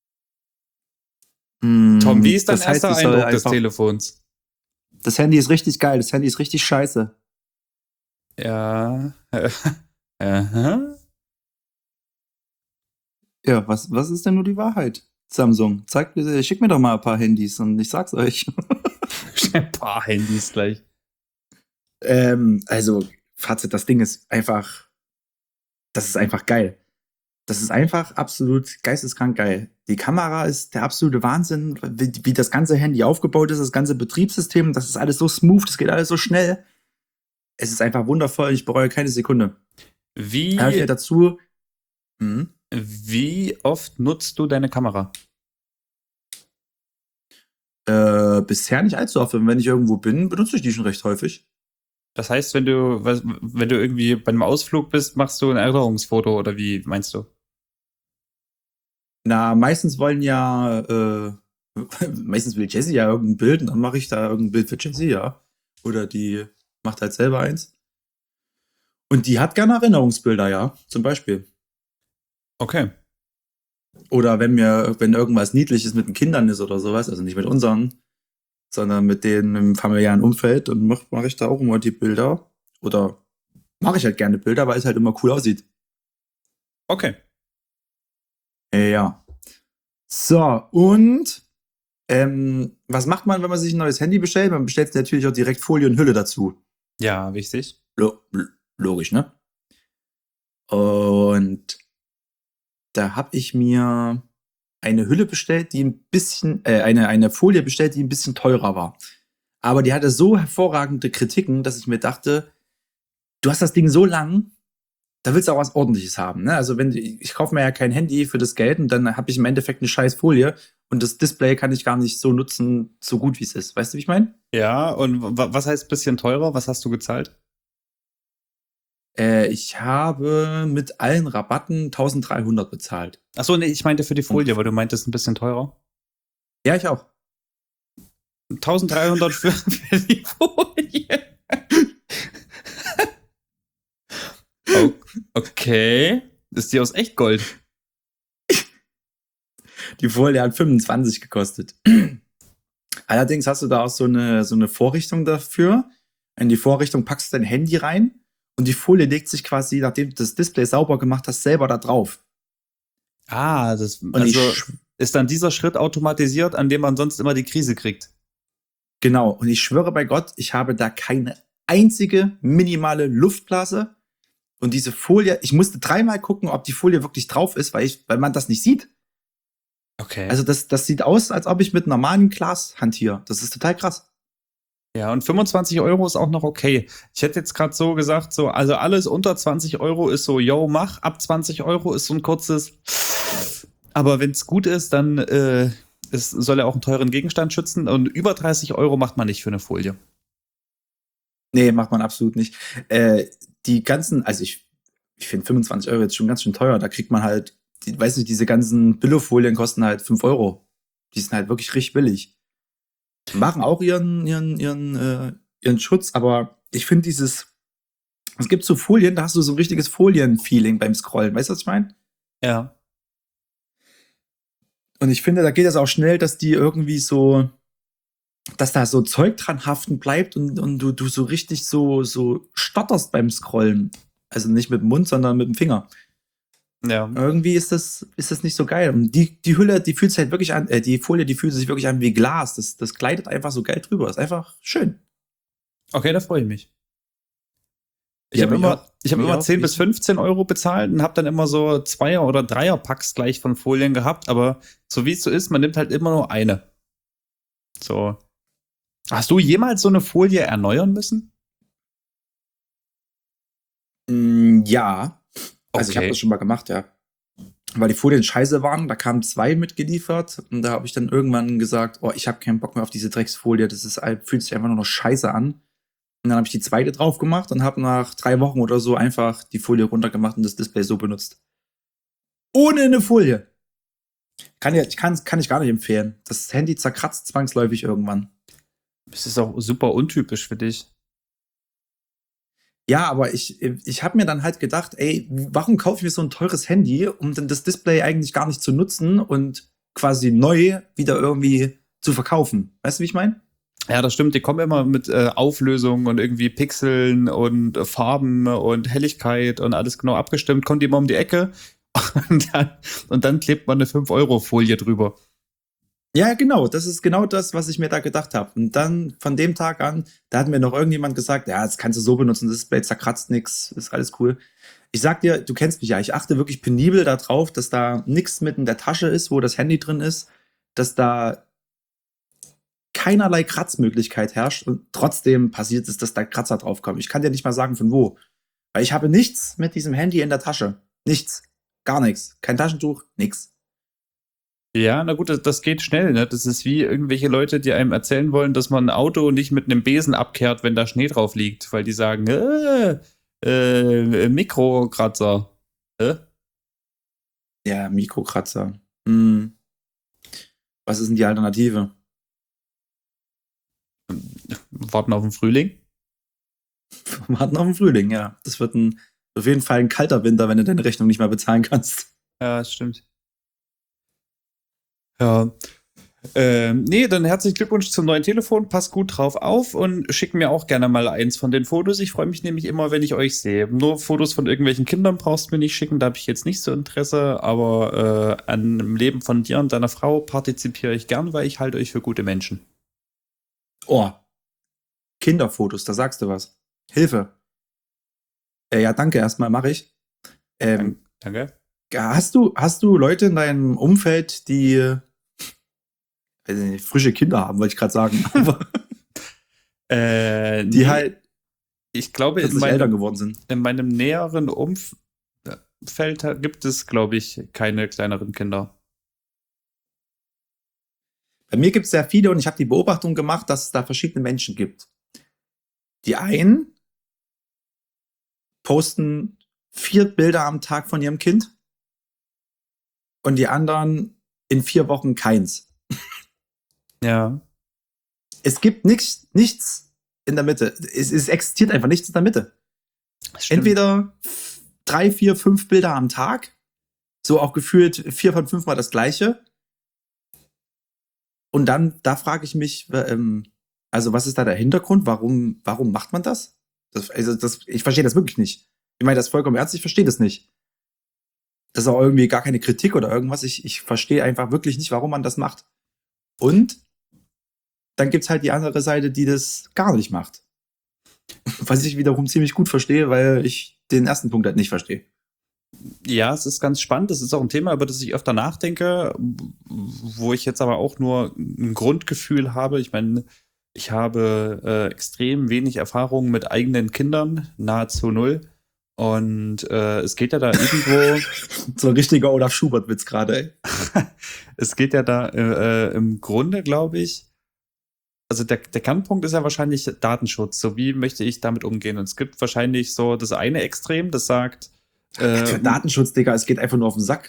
Mm, Tom, wie ist dein das heißt, erster ich soll Eindruck des einfach, Telefons? das Handy ist richtig geil, das Handy ist richtig scheiße. Ja. Aha. Ja, was, was ist denn nur die Wahrheit? Samsung, zeig, mir- schick mir doch mal ein paar Handys und ich sag's euch. Ein paar Handys gleich. ähm, also, Fazit, das Ding ist einfach, das ist einfach geil. Das ist einfach absolut geisteskrank geil. Die Kamera ist der absolute Wahnsinn, wie, wie das ganze Handy aufgebaut ist, das ganze Betriebssystem, das ist alles so smooth, das geht alles so schnell. Es ist einfach wundervoll, ich bereue keine Sekunde. Wie, Da hab ich ja dazu, hm, wie oft nutzt du deine Kamera? äh, bisher nicht allzu oft. Wenn ich irgendwo bin, benutze ich die schon recht häufig. Das heißt, wenn du, was- wenn du irgendwie bei einem Ausflug bist, machst du ein Erinnerungsfoto oder wie meinst du? Na, meistens wollen ja, äh, meistens will Jessie ja irgendein Bild und dann mache ich da irgendein Bild für Jessie, ja. Oder die macht halt selber eins. Und die hat gerne Erinnerungsbilder, ja, zum Beispiel. Okay. Oder wenn mir, wenn irgendwas Niedliches mit den Kindern ist oder sowas, also nicht mit unseren, sondern mit denen im familiären Umfeld, dann mache mach ich da auch immer die Bilder. Oder mache ich halt gerne Bilder, weil es halt immer cool aussieht. Okay. Äh, Ja. So, und ähm, was macht man, wenn man sich ein neues Handy bestellt? Man bestellt natürlich auch direkt Folie und Hülle dazu. Ja, wichtig. Lo logisch, ne? Und da habe ich mir eine Hülle bestellt, die ein bisschen, äh, eine, eine Folie bestellt, die ein bisschen teurer war. Aber die hatte so hervorragende Kritiken, dass ich mir dachte, du hast das Ding so lang, da willst du auch was Ordentliches haben. Ne? Also wenn ich kaufe mir ja kein Handy für das Geld und dann habe ich im Endeffekt eine scheiß Folie und das Display kann ich gar nicht so nutzen, so gut wie es ist. Weißt du, wie ich meine? Ja, und wa- was heißt bisschen teurer? Was hast du gezahlt? Äh, ich habe mit allen Rabatten dreizehnhundert bezahlt. Achso, nee, ich meinte für die Folie, weil du meintest ein bisschen teurer. Ja, ich auch. dreizehnhundert für, für die Folie. Oh, okay. Ist die aus Echtgold? Die Folie hat fünfundzwanzig gekostet. Allerdings hast du da auch so eine, so eine Vorrichtung dafür. In die Vorrichtung packst du dein Handy rein und die Folie legt sich quasi, nachdem du das Display sauber gemacht hast, selber da drauf. Ah, das Und also ich, ist dann dieser Schritt automatisiert, an dem man sonst immer die Krise kriegt. genau, und ich schwöre bei Gott, ich habe da keine einzige minimale Luftblase. Und diese Folie, ich musste dreimal gucken, ob die Folie wirklich drauf ist, weil, ich, weil man das nicht sieht. Okay. Also das, das sieht aus, als ob ich mit normalem Glas hantiere. Das ist total krass. Ja, und fünfundzwanzig Euro ist auch noch okay. Ich hätte jetzt gerade so gesagt, so, also alles unter zwanzig Euro ist so, yo, mach, ab zwanzig Euro ist so ein kurzes. Aber wenn es gut ist, dann äh, es soll er auch einen teuren Gegenstand schützen. Und über dreißig Euro macht man nicht für eine Folie. Nee, macht man absolut nicht. Äh, die ganzen, also ich, ich finde fünfundzwanzig Euro jetzt schon ganz schön teuer. Da kriegt man halt, die, weiß nicht, diese ganzen Billo-Folien kosten halt fünf Euro. Die sind halt wirklich richtig billig. Machen auch ihren, ihren, ihren, äh, ihren Schutz, aber ich finde dieses, es gibt so Folien, da hast du so ein richtiges Folien-Feeling beim Scrollen. Weißt du, was ich meine? Ja. Und ich finde, da geht es auch schnell, dass die irgendwie so, dass da so Zeug dran haften bleibt und, und du, du so richtig so, so stotterst beim Scrollen. Also nicht mit dem Mund, sondern mit dem Finger. Ja. Irgendwie ist das, ist das nicht so geil. Und die, die Hülle, die fühlt sich halt wirklich an, äh, die Folie, die fühlt sich wirklich an wie Glas. Das, das gleitet einfach so geil drüber. Ist einfach schön. Okay, da freue ich mich. Ich Ja, habe mich immer, auch. ich hab Mich immer auch. zehn bis fünfzehn Euro bezahlt und habe dann immer so Zweier- oder Dreier-Packs gleich von Folien gehabt. Aber so wie es so ist, man nimmt halt immer nur eine. So. Hast du jemals so eine Folie erneuern müssen? Mm, ja. Also ich habe Okay. das schon mal gemacht, ja. Weil die Folien scheiße waren, da kamen zwei mitgeliefert und da habe ich dann irgendwann gesagt, oh, ich habe keinen Bock mehr auf diese Drecksfolie, das ist, fühlt sich einfach nur noch scheiße an. Und dann habe ich die zweite drauf gemacht und habe nach drei Wochen oder so einfach die Folie runtergemacht und das Display so benutzt. Ohne eine Folie. Kann, ja, ich kann, kann ich gar nicht empfehlen. Das Handy zerkratzt zwangsläufig irgendwann. Das ist auch super untypisch für dich. Ja, aber ich, ich habe mir dann halt gedacht, ey, warum kaufe ich mir so ein teures Handy, um dann das Display eigentlich gar nicht zu nutzen und quasi neu wieder irgendwie zu verkaufen? Weißt du, wie ich meine? Ja, das stimmt. Die kommen immer mit äh, Auflösung und irgendwie Pixeln und äh, Farben und Helligkeit und alles genau abgestimmt. Kommt die immer um die Ecke und dann, und dann klebt man eine fünf Euro Folie drüber. Ja, genau. Das ist genau das, was ich mir da gedacht habe. Und dann von dem Tag an, da hat mir noch irgendjemand gesagt, ja, das kannst du so benutzen, das Display zerkratzt nix, ist alles cool. Ich sag dir, du kennst mich ja, ich achte wirklich penibel darauf, dass da nichts mit in der Tasche ist, wo das Handy drin ist, dass da keinerlei Kratzmöglichkeit herrscht und trotzdem passiert es, dass da Kratzer draufkommen. Ich kann dir nicht mal sagen, von wo. Weil ich habe nichts mit diesem Handy in der Tasche. Nichts. Gar nichts. Kein Taschentuch, nix. Ja, na gut, das, das geht schnell. Ne? Das ist wie irgendwelche Leute, die einem erzählen wollen, dass man ein Auto nicht mit einem Besen abkehrt, wenn da Schnee drauf liegt, weil die sagen, äh, äh, Mikrokratzer. Äh? Ja, Mikrokratzer. Hm. Was ist denn die Alternative? Warten auf den Frühling. Warten auf den Frühling, ja. Das wird ein, auf jeden Fall ein kalter Winter, wenn du deine Rechnung nicht mehr bezahlen kannst. Ja, das stimmt. Ja. Ähm, nee, dann herzlichen Glückwunsch zum neuen Telefon. Passt gut drauf auf und schickt mir auch gerne mal eins von den Fotos. Ich freue mich nämlich immer, wenn ich euch sehe. Nur Fotos von irgendwelchen Kindern brauchst du mir nicht schicken, da habe ich jetzt nicht so Interesse, aber äh, an dem Leben von dir und deiner Frau partizipiere ich gern, weil ich halte euch für gute Menschen. Oh, Kinderfotos, da sagst du was. Hilfe. Äh, ja, danke erstmal, mache ich. Ähm, Danke. hast du, hast du Leute in deinem Umfeld, die weiß nicht, frische Kinder haben, wollte ich gerade sagen, aber Äh, die nee, halt ich glaube, in plötzlich Eltern meinem, geworden sind. in meinem näheren Umfeld gibt es, glaube ich, keine kleineren Kinder. Bei mir gibt es sehr viele und ich habe die Beobachtung gemacht, dass es da verschiedene Menschen gibt. Die einen posten vier Bilder am Tag von ihrem Kind und die anderen in vier Wochen keins. Ja. Es gibt nichts, nichts in der Mitte. Es, es existiert einfach nichts in der Mitte. Stimmt. Entweder drei, vier, fünf Bilder am Tag, so auch gefühlt vier von fünf Mal das gleiche. Und dann, da frage ich mich, ähm, also was ist da der Hintergrund? Warum, warum macht man das? das also das, ich verstehe das wirklich nicht. Ich meine das vollkommen ernst, ich verstehe das nicht. Das ist auch irgendwie gar keine Kritik oder irgendwas. Ich, ich verstehe einfach wirklich nicht, warum man das macht. Und dann gibt's halt die andere Seite, die das gar nicht macht. Was ich wiederum ziemlich gut verstehe, weil ich den ersten Punkt halt nicht verstehe. Ja, es ist ganz spannend. Das ist auch ein Thema, über das ich öfter nachdenke, wo ich jetzt aber auch nur ein Grundgefühl habe. Ich meine, ich habe äh, extrem wenig Erfahrung mit eigenen Kindern, nahezu null. Und äh, es geht ja da irgendwo. So ein richtiger Olaf Schubert-Witz gerade, ey. Es geht ja da äh, im Grunde, glaube ich. Also der, der Kernpunkt ist ja wahrscheinlich Datenschutz. So, wie möchte ich damit umgehen? Und es gibt wahrscheinlich so das eine Extrem, das sagt, Für äh, Datenschutz, Digga, es geht einfach nur auf den Sack.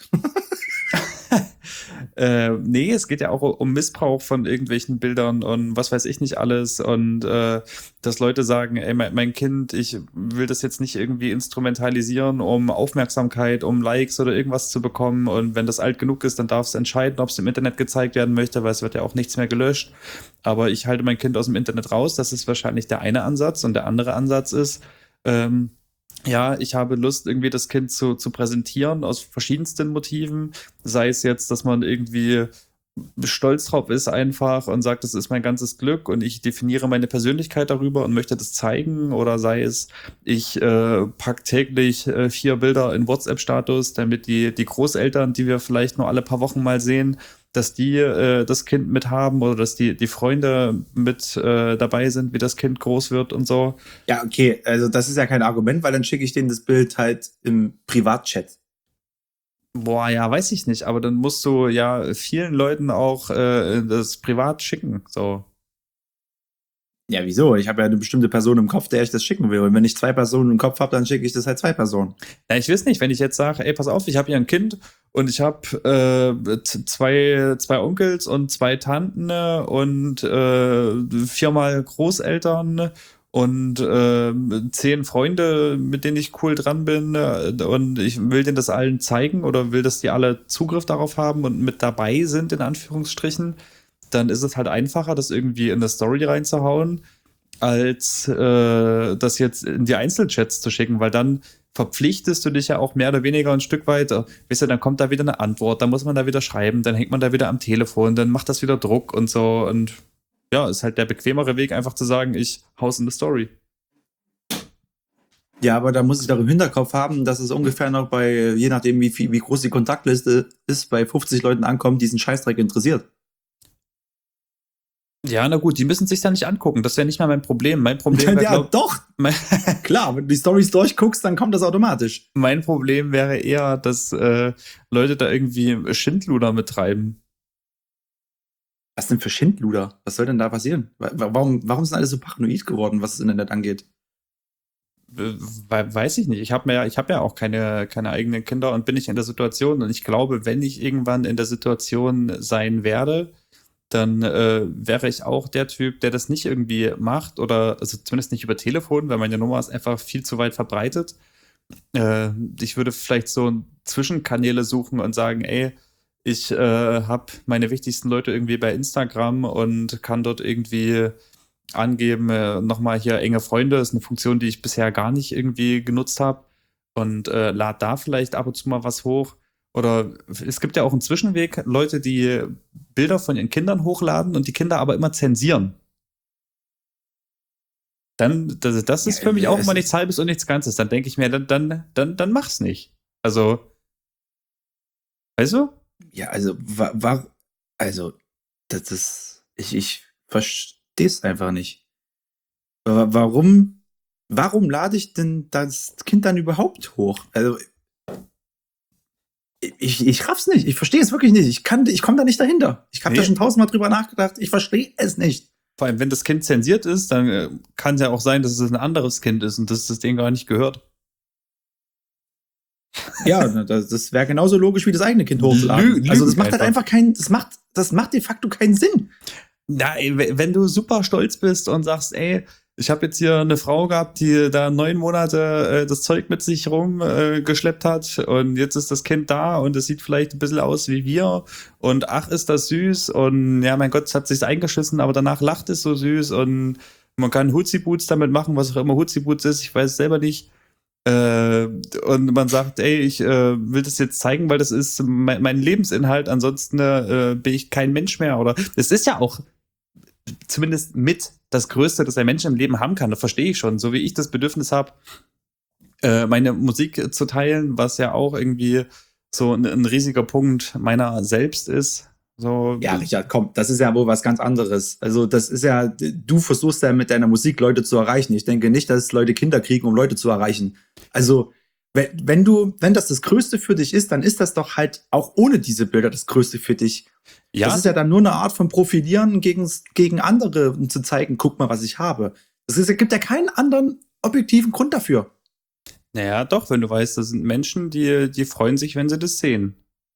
äh, nee, es geht ja auch um Missbrauch von irgendwelchen Bildern und was weiß ich nicht alles. Und äh, dass Leute sagen, ey, mein, mein Kind, ich will das jetzt nicht irgendwie instrumentalisieren, um Aufmerksamkeit, um Likes oder irgendwas zu bekommen. Und wenn das alt genug ist, dann darf es entscheiden, ob es im Internet gezeigt werden möchte, weil es wird ja auch nichts mehr gelöscht. Aber ich halte mein Kind aus dem Internet raus. Das ist wahrscheinlich der eine Ansatz. Und der andere Ansatz ist, ähm, ja, ich habe Lust, irgendwie das Kind zu, zu präsentieren aus verschiedensten Motiven. Sei es jetzt, dass man irgendwie stolz drauf ist einfach und sagt, das ist mein ganzes Glück und ich definiere meine Persönlichkeit darüber und möchte das zeigen. Oder sei es, ich äh, pack täglich äh, vier Bilder in WhatsApp-Status, damit die, die Großeltern, die wir vielleicht nur alle paar Wochen mal sehen, dass die äh, das Kind mit haben oder dass die, die Freunde mit äh, dabei sind, wie das Kind groß wird und so. Ja, okay, also das ist ja kein Argument, weil dann schicke ich denen das Bild halt im Privatchat. Boah, ja, weiß ich nicht, aber dann musst du ja vielen Leuten auch äh, das privat schicken, so. Ja, wieso? Ich habe ja eine bestimmte Person im Kopf, der ich das schicken will. Und wenn ich zwei Personen im Kopf habe, dann schicke ich das halt zwei Personen. Ja, ich weiß nicht, wenn ich jetzt sage, ey, pass auf, ich habe hier ein Kind und ich habe äh, z- zwei, zwei Onkels und zwei Tanten und äh, viermal Großeltern und äh, zehn Freunde, mit denen ich cool dran bin äh, und ich will denen das allen zeigen oder will, dass die alle Zugriff darauf haben und mit dabei sind, in Anführungsstrichen, dann ist es halt einfacher, das irgendwie in eine Story reinzuhauen, als äh, das jetzt in die Einzelchats zu schicken, weil dann verpflichtest du dich ja auch mehr oder weniger ein Stück weit. äh, Weißt du, dann kommt da wieder eine Antwort, dann muss man da wieder schreiben, dann hängt man da wieder am Telefon, dann macht das wieder Druck und so. Und ja, ist halt der bequemere Weg, einfach zu sagen, ich hau's in eine Story. Ja, aber da muss ich doch im Hinterkopf haben, dass es ungefähr noch bei, je nachdem wie, viel, wie groß die Kontaktliste ist, bei fünfzig Leuten ankommt, die diesen Scheißdreck interessiert. Ja, na gut, die müssen sich ja nicht angucken. Das ist ja nicht mal mein Problem. Mein Problem wäre, Ja, glaub, doch, mein, klar, wenn du die Storys durchguckst, dann kommt das automatisch. mein Problem wäre eher, dass äh, Leute da irgendwie Schindluder betreiben. Was denn für Schindluder? Was soll denn da passieren? Wa- Warum, warum sind alle so paranoid geworden, was das Internet angeht? We- Weiß ich nicht. Ich habe ja, ich habe ja auch keine, keine eigenen Kinder und bin nicht in der Situation. Und ich glaube, wenn ich irgendwann in der Situation sein werde, dann äh, wäre ich auch der Typ, der das nicht irgendwie macht oder also zumindest nicht über Telefon, weil meine Nummer ist einfach viel zu weit verbreitet. Äh, ich würde vielleicht so Zwischenkanäle suchen und sagen, ey, ich äh, habe meine wichtigsten Leute irgendwie bei Instagram und kann dort irgendwie angeben, äh, nochmal hier enge Freunde, ist eine Funktion, die ich bisher gar nicht irgendwie genutzt habe und äh, lad da vielleicht ab und zu mal was hoch. Oder es gibt ja auch einen Zwischenweg, Leute, die Bilder von ihren Kindern hochladen und die Kinder aber immer zensieren. Dann, das, das ist für mich auch es immer ist- nichts Halbes und nichts Ganzes. Dann denke ich mir, dann, dann, dann, dann mach's nicht. Also, weißt du? Ja, also, wa, wa, also, das ist, ich, ich verstehe es einfach nicht. Wa- Warum, warum lade ich denn das Kind dann überhaupt hoch? Also, ich, ich raff's nicht. Ich verstehe es wirklich nicht. Ich kann, ich komme da nicht dahinter. Ich habe Nee. da schon tausendmal drüber nachgedacht. Ich verstehe es nicht. Vor allem, wenn das Kind zensiert ist, dann äh, kann es ja auch sein, dass es ein anderes Kind ist und dass das denen gar nicht gehört. Ja, das, das wäre genauso logisch wie das eigene Kind hochzuladen. Lü- also das Lügen macht halt einfach. einfach keinen, das macht, das macht de facto keinen Sinn. Ja, ey, we- wenn du super stolz bist und sagst, ey, ich habe jetzt hier eine Frau gehabt, die da neun Monate äh, das Zeug mit sich rumgeschleppt äh, geschleppt hat und jetzt ist das Kind da und es sieht vielleicht ein bisschen aus wie wir und ach, ist das süß und ja, mein Gott, es hat sich eingeschissen, aber danach lacht es so süß und man kann Hutzi-Boots damit machen, was auch immer Hutzi-Boots ist, ich weiß es selber nicht. Äh, und man sagt, ey, ich äh, will das jetzt zeigen, weil das ist mein, mein Lebensinhalt, ansonsten äh, bin ich kein Mensch mehr. Oder es ist ja auch zumindest mit das Größte, das ein Mensch im Leben haben kann. Das verstehe ich schon. So wie ich das Bedürfnis habe, äh, meine Musik zu teilen, was ja auch irgendwie so ein, ein riesiger Punkt meiner selbst ist. So, Ja, Richard, komm, das ist ja wohl was ganz anderes. Also das ist ja, du versuchst ja mit deiner Musik Leute zu erreichen. Ich denke nicht, dass Leute Kinder kriegen, um Leute zu erreichen. Also wenn, wenn du, wenn das das Größte für dich ist, dann ist das doch halt auch ohne diese Bilder das Größte für dich. ja, Das ist ja dann nur eine Art von Profilieren gegen, gegen andere, um zu zeigen, guck mal, was ich habe. Es ist, es gibt ja keinen anderen objektiven Grund dafür. naja, doch, wenn du weißt, das sind Menschen, die, die freuen sich, wenn sie das sehen.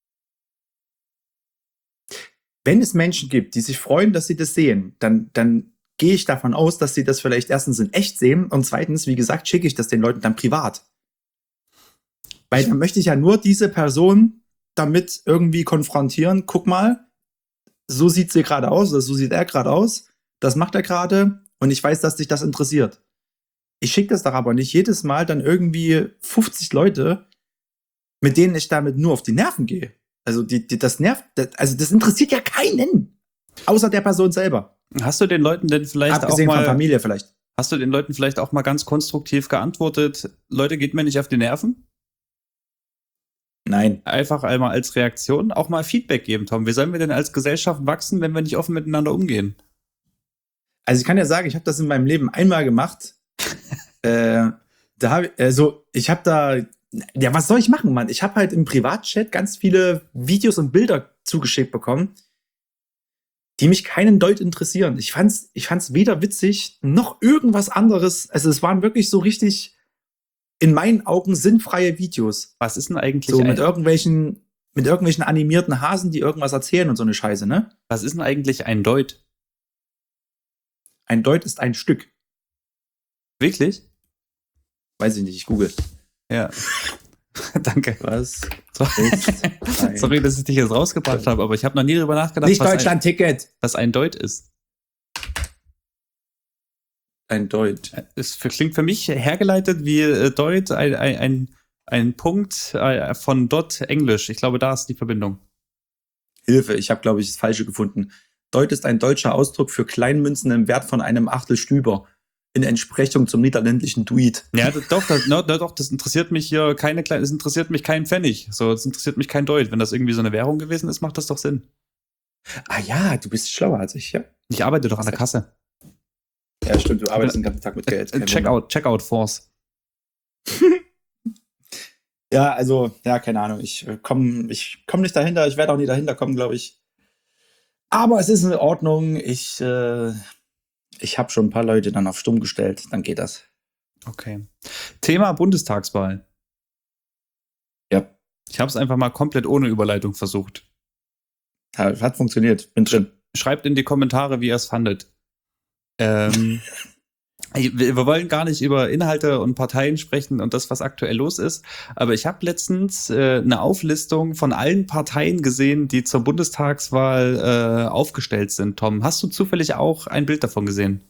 Wenn es Menschen gibt, die sich freuen, dass sie das sehen, dann, dann gehe ich davon aus, dass sie das vielleicht erstens in echt sehen und zweitens, wie gesagt, schicke ich das den Leuten dann privat. Weil dann möchte ich ja nur diese Person damit irgendwie konfrontieren. Guck mal, so sieht sie gerade aus oder so sieht er gerade aus. Das macht er gerade und ich weiß, dass dich das interessiert. Ich schicke das doch aber nicht jedes Mal dann irgendwie fünfzig Leute, mit denen ich damit nur auf die Nerven gehe. Also die, die, das nervt, das, also das interessiert ja keinen, außer der Person selber. Hast du den Leuten denn vielleicht auch Abgesehen von mal, Familie vielleicht. hast du den Leuten vielleicht auch mal ganz konstruktiv geantwortet, Leute, geht mir nicht auf die Nerven? Nein. Einfach einmal als Reaktion auch mal Feedback geben, Tom. Wie sollen wir denn als Gesellschaft wachsen, wenn wir nicht offen miteinander umgehen? Also ich kann ja sagen, ich habe das in meinem Leben einmal gemacht. äh, da habe ich, also ich habe da, ja, was soll ich machen, Mann? Ich habe halt im Privatchat ganz viele Videos und Bilder zugeschickt bekommen, die mich keinen Deut interessieren. Ich fand's, ich fand's weder witzig noch irgendwas anderes. Also es waren wirklich so richtig, in meinen Augen, sinnfreie Videos. Was ist denn eigentlich So ein, mit irgendwelchen, mit irgendwelchen animierten Hasen, die irgendwas erzählen und so eine Scheiße, ne? was ist denn eigentlich ein Deut? Ein Deut ist ein Stück. Wirklich? Weiß ich nicht, ich google. Ja. Danke. Was? So. Sorry, dass ich dich jetzt rausgebracht habe, aber ich habe noch nie darüber nachgedacht, Nicht was, Deutschland-Ticket. ein, was ein Deut ist. Ein Deut. Es klingt für mich hergeleitet wie äh, Deut, ein, ein, ein, ein Punkt äh, von Dot Englisch. Ich glaube, da ist die Verbindung. Hilfe, ich habe, glaube ich, das Falsche gefunden. Deut ist ein deutscher Ausdruck für Kleinmünzen im Wert von einem Achtel Stüber. In Entsprechung zum niederländischen Duit. Ja, doch, das, no, no, doch, das interessiert mich hier keine kleine, es interessiert mich kein Pfennig. So, es interessiert mich kein Deut. Wenn das irgendwie so eine Währung gewesen ist, macht das doch Sinn. Ah ja, du bist schlauer als ich, ja? Ich arbeite doch an der Kasse. Ja, stimmt, du arbeitest den ganzen Tag mit Geld. Checkout, Checkout Force. Ja, also, ja, keine Ahnung. Ich komme ich komm nicht dahinter. Ich werde auch nie dahinter kommen, glaube ich. Aber es ist in Ordnung. Ich, äh, ich habe schon ein paar Leute dann auf stumm gestellt. Dann geht das. Okay. Thema Bundestagswahl. Ja. Ich habe es einfach mal komplett ohne Überleitung versucht. Hat, hat funktioniert. Bin drin. Schreibt in die Kommentare, wie ihr es fandet. Ähm, wir wollen gar nicht über Inhalte und Parteien sprechen und das, was aktuell los ist. Aber ich habe letztens äh, eine Auflistung von allen Parteien gesehen, die zur Bundestagswahl äh, aufgestellt sind. Tom, hast du zufällig auch ein Bild davon gesehen?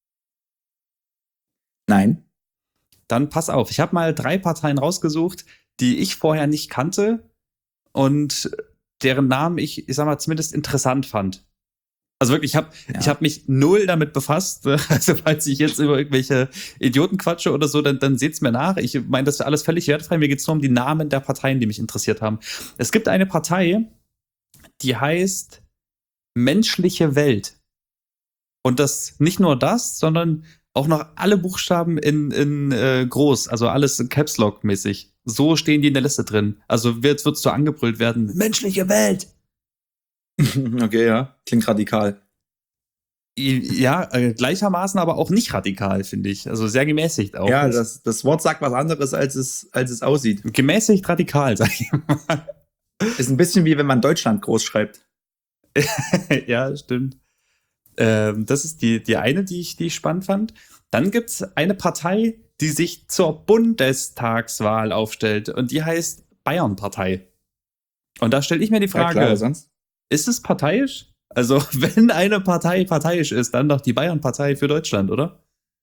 Nein. Dann pass auf. Ich habe mal drei Parteien rausgesucht, die ich vorher nicht kannte und deren Namen ich, ich sag mal, zumindest interessant fand. Also wirklich, ich habe Ja. ich hab mich null damit befasst. Also falls ich jetzt über irgendwelche Idioten quatsche oder so, dann, dann seht's mir nach. Ich meine, das ist alles völlig wertfrei. Mir geht's nur um die Namen der Parteien, die mich interessiert haben. Es gibt eine Partei, die heißt Menschliche Welt. Und das nicht nur das, sondern auch noch alle Buchstaben in, in äh, groß, also alles Caps Lock mäßig. So stehen die in der Liste drin. Also jetzt wird's so angebrüllt werden. Menschliche Welt! Okay, ja. Klingt radikal. Ja, äh, gleichermaßen, aber auch nicht radikal, finde ich. Also sehr gemäßigt auch. Ja, das, das Wort sagt was anderes, als es, als es aussieht. Gemäßigt radikal, sag ich mal. Ist ein bisschen wie wenn man Deutschland groß schreibt. Ja, stimmt. Ähm, das ist die, die eine, die ich, die ich spannend fand. Dann gibt's eine Partei, die sich zur Bundestagswahl aufstellt und die heißt Bayern-Partei. Und da stelle ich mir die Frage, Ja, klar, sonst? ist es parteiisch? Also, wenn eine Partei parteiisch ist, dann doch die Bayern-Partei für Deutschland, oder?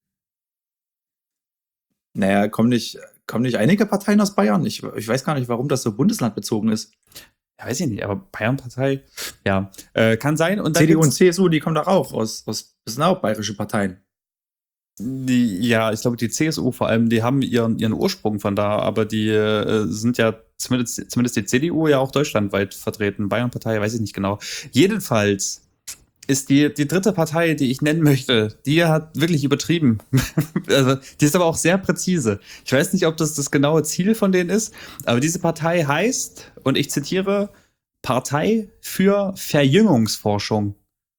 Naja, kommen nicht, kommen nicht einige Parteien aus Bayern? Ich, ich weiß gar nicht, warum das so bundeslandbezogen ist. Ja, weiß ich nicht, aber Bayern-Partei, ja, äh, kann sein. Und dann C D U und gibt's- C S U, die kommen doch auch aus, aus das sind auch bayerische Parteien. Die, ja, ich glaube, die C S U vor allem, die haben ihren, ihren Ursprung von da, aber die äh, sind ja zumindest, zumindest die C D U ja auch deutschlandweit vertreten. Bayern-Partei, weiß ich nicht genau. Jedenfalls ist die, die dritte Partei, die ich nennen möchte, die hat wirklich übertrieben. Also, die ist aber auch sehr präzise. Ich weiß nicht, ob das das genaue Ziel von denen ist, aber diese Partei heißt, und ich zitiere, Partei für Verjüngungsforschung.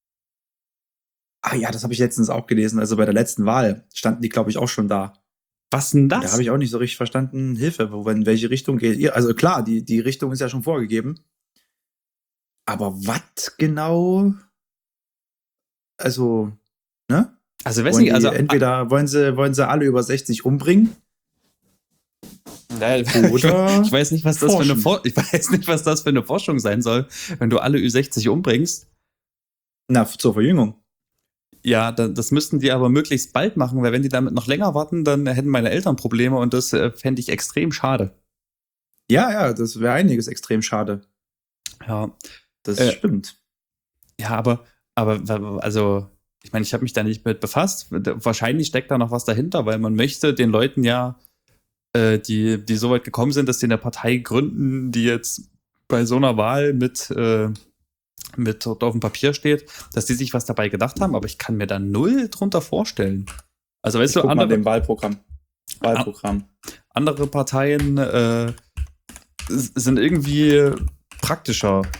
Ah ja, das habe ich letztens auch gelesen. Also bei der letzten Wahl standen die, glaube ich, auch schon da. Was denn Da das? habe ich auch nicht so richtig verstanden, Hilfe, wo in welche Richtung geht ihr? Also klar, die, die Richtung ist ja schon vorgegeben. Aber was genau? Also, ne? Also, weiß Wollen nicht, die also entweder wollen sie, wollen sie alle über sechzig umbringen? Oder ich weiß nicht, was das für eine forschen. For ich weiß nicht, was das für eine Forschung sein soll, wenn du alle Ü sechzig umbringst. Na, zur Verjüngung. Ja, da, das müssten die aber möglichst bald machen, weil wenn die damit noch länger warten, dann hätten meine Eltern Probleme und das äh, fände ich extrem schade. Ja, ja, das wäre einiges extrem schade. Ja, Das Äh, stimmt. ja, aber aber also ich meine, ich habe mich da nicht mit befasst. Wahrscheinlich steckt da noch was dahinter, weil man möchte den Leuten ja, äh, die die so weit gekommen sind, dass sie eine Partei gründen, die jetzt bei so einer Wahl mit äh, mit dort auf dem Papier steht, dass die sich was dabei gedacht haben, aber ich kann mir da null drunter vorstellen. Also weißt Ich du, guck mal andere, dem Wahlprogramm. Wahlprogramm. andere Parteien äh, s- sind irgendwie praktischer.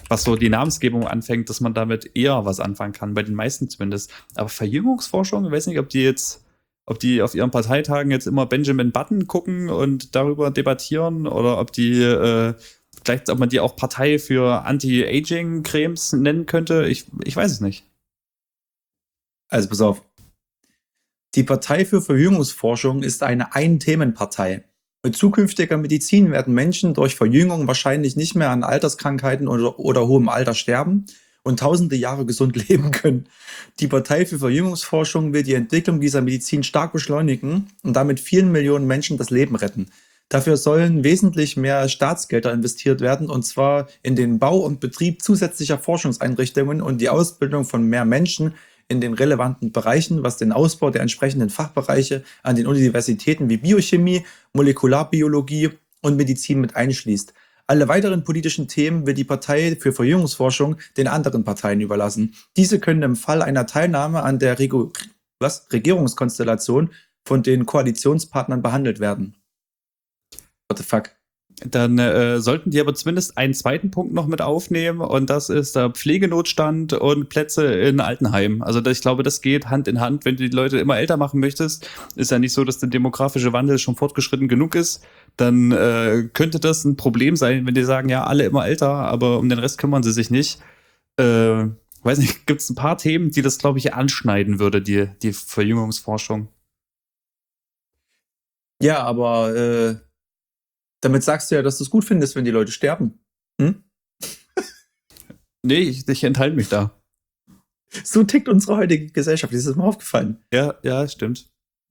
was so die Namensgebung anfängt, dass man damit eher was anfangen kann, bei den meisten zumindest. Aber Verjüngungsforschung, ich weiß nicht, ob die jetzt, ob die auf ihren Parteitagen jetzt immer Benjamin Button gucken und darüber debattieren oder ob die, äh, vielleicht, ob man die auch Partei für Anti-Aging-Cremes nennen könnte. Ich, ich weiß es nicht. Also pass auf. Die Partei für Verjüngungsforschung ist eine Ein-Themen-Partei. Mit zukünftiger Medizin werden Menschen durch Verjüngung wahrscheinlich nicht mehr an Alterskrankheiten oder, oder hohem Alter sterben und tausende Jahre gesund leben können. Die Partei für Verjüngungsforschung will die Entwicklung dieser Medizin stark beschleunigen und damit vielen Millionen Menschen das Leben retten. Dafür sollen wesentlich mehr Staatsgelder investiert werden, und zwar in den Bau und Betrieb zusätzlicher Forschungseinrichtungen und die Ausbildung von mehr Menschen in den relevanten Bereichen, was den Ausbau der entsprechenden Fachbereiche an den Universitäten wie Biochemie, Molekularbiologie und Medizin mit einschließt. Alle weiteren politischen Themen will die Partei für Verjüngungsforschung den anderen Parteien überlassen. Diese können im Fall einer Teilnahme an der Regu- was? Regierungskonstellation von den Koalitionspartnern behandelt werden. What the fuck? Dann äh, sollten die aber zumindest einen zweiten Punkt noch mit aufnehmen, und das ist der Pflegenotstand und Plätze in Altenheimen. Also das, ich glaube, das geht Hand in Hand. Wenn du die Leute immer älter machen möchtest, ist ja nicht so, dass der demografische Wandel schon fortgeschritten genug ist, dann äh, könnte das ein Problem sein, wenn die sagen, ja, alle immer älter, aber um den Rest kümmern sie sich nicht. Äh, weiß nicht, gibt es ein paar Themen, die das, glaube ich, anschneiden würde, die, die Verjüngungsforschung. Ja, aber äh, damit sagst du ja, dass du es gut findest, wenn die Leute sterben. Hm? Nee, ich, ich enthalte mich da. So tickt unsere heutige Gesellschaft. Ist das mal aufgefallen? Ja, ja, stimmt.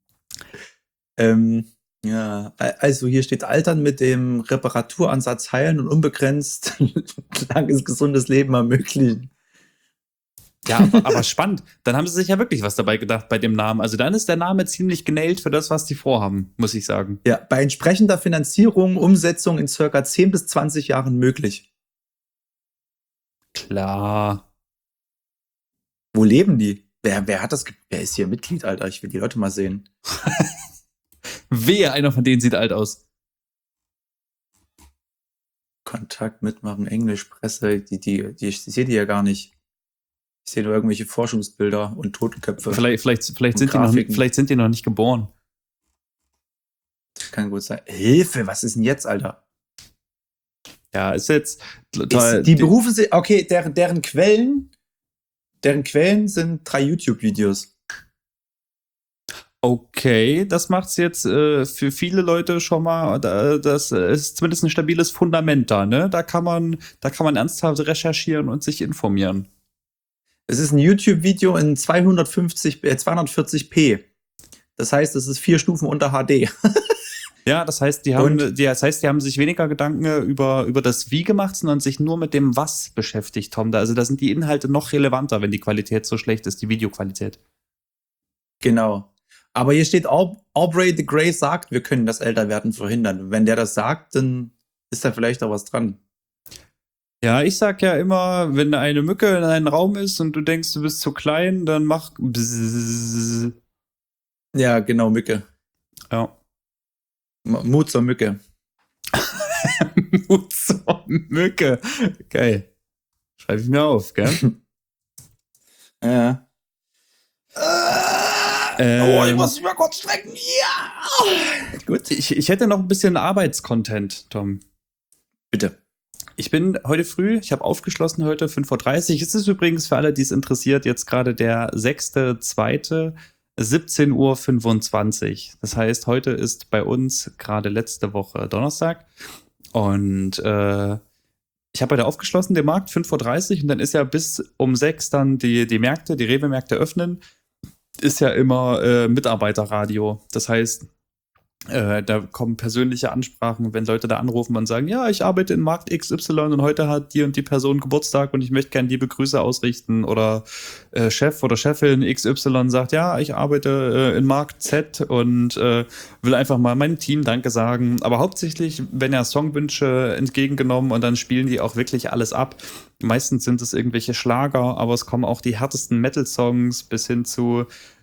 Ähm, ja, also hier steht Altern mit dem Reparaturansatz heilen und unbegrenzt langes, gesundes Leben ermöglichen. Ja, aber, aber spannend. Dann haben sie sich ja wirklich was dabei gedacht bei dem Namen. Also dann ist der Name ziemlich genailt für das, was die vorhaben, muss ich sagen. Ja, bei entsprechender Finanzierung, Umsetzung in circa zehn bis zwanzig Jahren möglich. Klar. Wo leben die? Wer, wer hat das? ge- Wer ist hier Mitglied, Alter? Ich will die Leute mal sehen. Wehe, einer von denen sieht alt aus. Kontakt mitmachen, Englisch, Presse, die, die, die, ich sehe die ja gar nicht. Ich sehe nur irgendwelche Forschungsbilder und Totenköpfe. Vielleicht, vielleicht, vielleicht, Und sind die noch, Grafiken. vielleicht sind die noch nicht geboren. Das kann gut sein. Hilfe, was ist denn jetzt, Alter? Ja, ist jetzt Ist, die Berufe sind, okay, deren, deren Quellen, deren Quellen sind drei YouTube-Videos. Okay, das macht's jetzt äh, für viele Leute schon mal, da, das ist zumindest ein stabiles Fundament da, ne? Da kann man, da kann man ernsthaft recherchieren und sich informieren. Es ist ein YouTube-Video in zweihundertfünfzig, äh, zweihundertvierzig p. Das heißt, es ist vier Stufen unter H D. Ja, das heißt, die haben, Und? die, das heißt, die haben sich weniger Gedanken über, über das Wie gemacht, sondern sich nur mit dem Was beschäftigt, Tom. Da, also da sind die Inhalte noch relevanter, wenn die Qualität so schlecht ist, die Videoqualität. Genau. Aber hier steht, Aub- Aubrey de Grey sagt, wir können das Älterwerden verhindern. Wenn der das sagt, dann ist da vielleicht auch was dran. Ja, ich sag ja immer, wenn eine Mücke in einem Raum ist und du denkst, du bist zu klein, dann mach Bzzz. Ja, genau, Mücke. Ja. M- Mut zur Mücke. Mut zur Mücke. Geil. Schreibe ich mir auf, gell? Ja. Ähm, oh, ich muss mich mal kurz strecken. Ja. Gut. ich, ich hätte noch ein bisschen Arbeitscontent, Tom. Bitte. Ich bin heute früh, ich habe aufgeschlossen heute, fünf Uhr dreißig. Es ist übrigens für alle, die es interessiert, jetzt gerade der sechste zweite siebzehn Uhr fünfundzwanzig. Das heißt, heute ist bei uns gerade letzte Woche Donnerstag. Und äh, ich habe heute aufgeschlossen, den Markt, fünf Uhr dreißig. Und dann ist ja bis um sechs dann die, die Märkte, die Rewe-Märkte öffnen. Ist ja immer äh, Mitarbeiterradio. Das heißt, äh, da kommen persönliche Ansprachen, wenn Leute da anrufen und sagen, ja, ich arbeite in Markt X Y und heute hat die und die Person Geburtstag und ich möchte gerne liebe Grüße ausrichten. Oder äh, Chef oder Chefin X Y sagt, ja, ich arbeite äh, in Markt Z und äh, will einfach mal meinem Team Danke sagen. Aber hauptsächlich werden ja Songwünsche entgegengenommen und dann spielen die auch wirklich alles ab. Meistens sind es irgendwelche Schlager, aber es kommen auch die härtesten Metal-Songs bis hin zu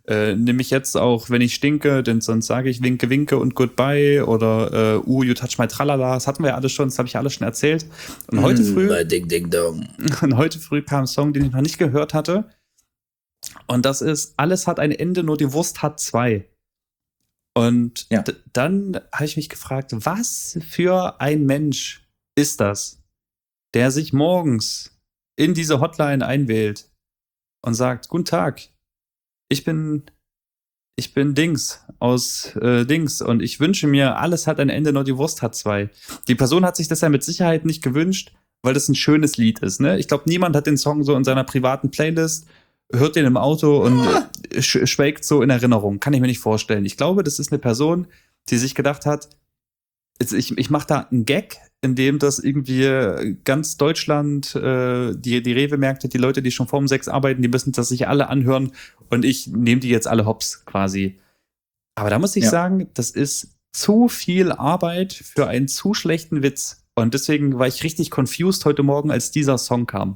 äh, nimm mich jetzt auch, wenn ich stinke, denn sonst sage ich Winke, Winke und Goodbye oder äh, Uh, You Touch My Tralala. Das hatten wir ja alles schon, das habe ich ja alles schon erzählt. Und mm, heute früh Ding, Ding, Dong. Und heute früh kam ein Song, den ich noch nicht gehört hatte. Und das ist Alles hat ein Ende, nur die Wurst hat zwei. Und ja. d- dann habe ich mich gefragt, was für ein Mensch ist das, der sich morgens in diese Hotline einwählt und sagt, guten Tag, ich bin, ich bin Dings aus äh, Dings und ich wünsche mir, alles hat ein Ende, nur die Wurst hat zwei. Die Person hat sich das ja mit Sicherheit nicht gewünscht, weil das ein schönes Lied ist. Ne? Ich glaube, niemand hat den Song so in seiner privaten Playlist, hört den im Auto und sch- schwelgt so in Erinnerung. Kann ich mir nicht vorstellen. Ich glaube, das ist eine Person, die sich gedacht hat, jetzt, ich, ich mache da einen Gag, in dem das irgendwie ganz Deutschland, äh, die, die Rewe-Märkte, die Leute, die schon vorm sechs arbeiten, die müssen das sich alle anhören und ich nehme die jetzt alle hops quasi. Aber da muss ich ja. sagen, das ist zu viel Arbeit für einen zu schlechten Witz. Und deswegen war ich richtig confused heute Morgen, als dieser Song kam.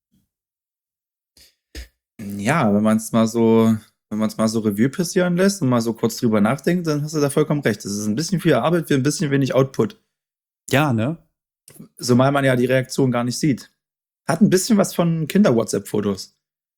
Ja, wenn man es mal so, wenn man es mal so Revue passieren lässt und mal so kurz drüber nachdenkt, dann hast du da vollkommen recht. Das ist ein bisschen viel Arbeit für ein bisschen wenig Output. Ja, ne? Zumal man ja die Reaktion gar nicht sieht. Hat ein bisschen was von Kinder-WhatsApp-Fotos.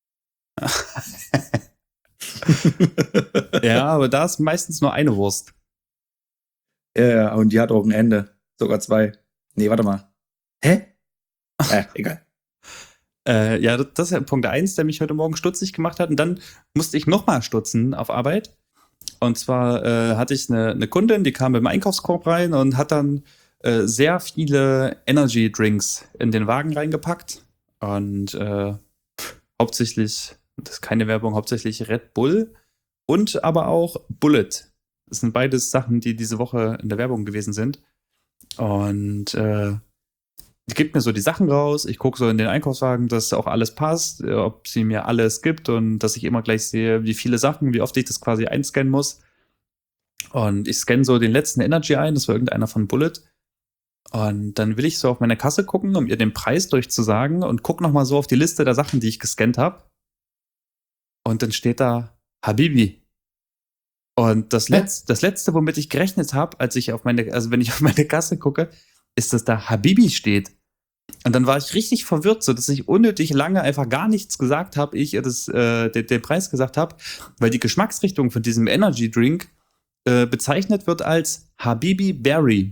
Ja, aber da ist meistens nur eine Wurst. Ja, und die hat auch ein Ende. Sogar zwei. Nee, warte mal. Hä? Äh, egal. Äh, ja, das ist ja Punkt eins, der mich heute Morgen stutzig gemacht hat. Und dann musste ich nochmal stutzen auf Arbeit. Und zwar äh, hatte ich eine, eine Kundin, die kam mit dem Einkaufskorb rein und hat dann äh, sehr viele Energy Drinks in den Wagen reingepackt. Und äh, hauptsächlich, das ist keine Werbung, hauptsächlich Red Bull und aber auch Bullet. Das sind beides Sachen, die diese Woche in der Werbung gewesen sind. Und äh, die gibt mir so die Sachen raus, ich gucke so in den Einkaufswagen, dass auch alles passt, ob sie mir alles gibt und dass ich immer gleich sehe, wie viele Sachen, wie oft ich das quasi einscannen muss. Und ich scanne so den letzten Energy ein, das war irgendeiner von Bullet. Und dann will ich so auf meine Kasse gucken, um ihr den Preis durchzusagen und gucke nochmal so auf die Liste der Sachen, die ich gescannt habe. Und dann steht da Habibi. Und das, Letz-, das Letzte, womit ich gerechnet habe, als ich auf meine, also wenn ich auf meine Kasse gucke, ist, dass da Habibi steht. Und dann war ich richtig verwirrt, so dass ich unnötig lange einfach gar nichts gesagt habe, ich ihr das, äh, den, den Preis gesagt habe, weil die Geschmacksrichtung von diesem Energy Drink äh, bezeichnet wird als Habibi Berry.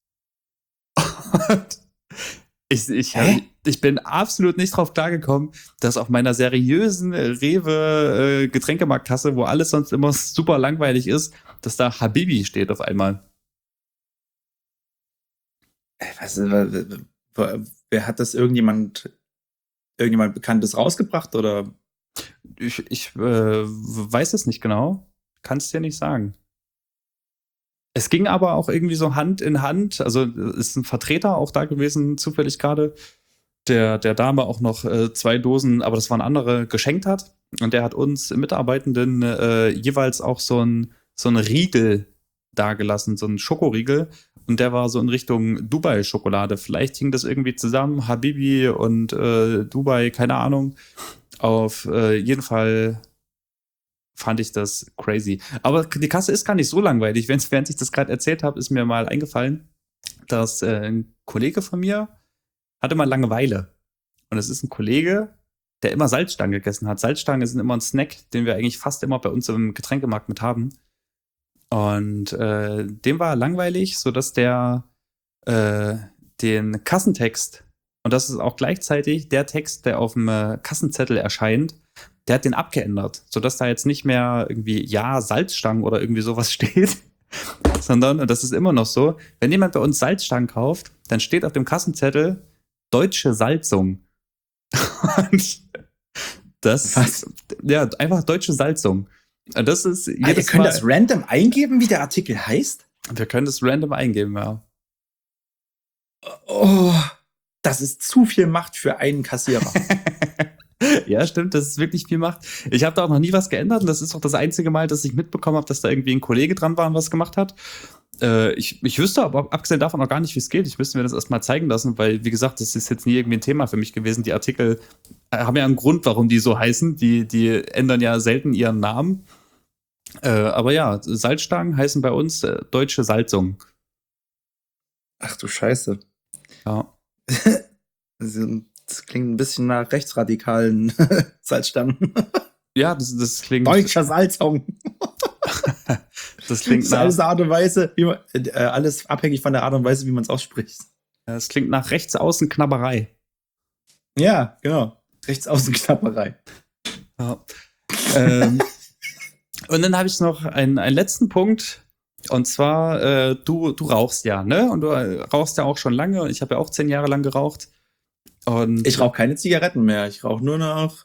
Und ich, ich, Hä? ich bin absolut nicht drauf klargekommen, dass auf meiner seriösen Rewe äh, Getränkemarktkasse, wo alles sonst immer super langweilig ist, dass da Habibi steht auf einmal. Was, wer hat das irgendjemand, irgendjemand Bekanntes rausgebracht oder? Ich, ich äh, weiß es nicht genau. Kann es dir nicht sagen. Es ging aber auch irgendwie so Hand in Hand. Also ist ein Vertreter auch da gewesen, zufällig gerade, der der Dame auch noch äh, zwei Dosen, aber das waren andere, geschenkt hat. Und der hat uns Mitarbeitenden äh, jeweils auch so ein, so ein Riegel dagelassen, so ein Schokoriegel. Und der war so in Richtung Dubai-Schokolade. Vielleicht hing das irgendwie zusammen, Habibi und äh, Dubai, keine Ahnung. Auf äh, jeden Fall fand ich das crazy. Aber die Kasse ist gar nicht so langweilig. Während ich das gerade erzählt habe, ist mir mal eingefallen, dass äh, ein Kollege von mir hatte mal Langeweile. Und es ist ein Kollege, der immer Salzstangen gegessen hat. Salzstangen sind immer ein Snack, den wir eigentlich fast immer bei uns im Getränkemarkt mit haben. Und äh, dem war langweilig, sodass der äh, den Kassentext, und das ist auch gleichzeitig der Text, der auf dem äh, Kassenzettel erscheint, der hat den abgeändert, sodass da jetzt nicht mehr irgendwie ja, Salzstangen oder irgendwie sowas steht, sondern, und das ist immer noch so, wenn jemand bei uns Salzstangen kauft, dann steht auf dem Kassenzettel deutsche Salzung. Und das Was? Ja, einfach deutsche Salzung. Das ist jedes ah, ihr könnt Mal, das random eingeben, wie der Artikel heißt? Wir können das random eingeben, ja. Oh, das ist zu viel Macht für einen Kassierer. Ja, stimmt, das ist wirklich viel Macht. Ich habe da auch noch nie was geändert und das ist auch das einzige Mal, dass ich mitbekommen habe, dass da irgendwie ein Kollege dran war und was gemacht hat. Äh, ich, ich wüsste aber abgesehen davon auch gar nicht, wie es geht. Ich müsste mir das erstmal zeigen lassen, weil, wie gesagt, das ist jetzt nie irgendwie ein Thema für mich gewesen, die Artikel haben ja einen Grund, warum die so heißen. Die, die ändern ja selten ihren Namen. Äh, aber ja, Salzstangen heißen bei uns äh, deutsche Salzung. Ach du Scheiße. Ja. Das klingt ein bisschen nach rechtsradikalen Salzstangen. Ja, das, das klingt. Deutscher Salzung. Das klingt Das ist nach. alles Art und Weise, wie man, äh, alles abhängig von der Art und Weise, wie man es ausspricht. Das klingt nach Rechtsaußenknabberei. Ja, genau. Rechtsaußenknapperei. Ja. ähm, und dann habe ich noch einen, einen letzten Punkt. Und zwar, äh, du, du rauchst ja, ne? Und du äh, rauchst ja auch schon lange. Und ich habe ja auch zehn Jahre lang geraucht. Und Ich rauche keine Zigaretten mehr. Ich rauche nur noch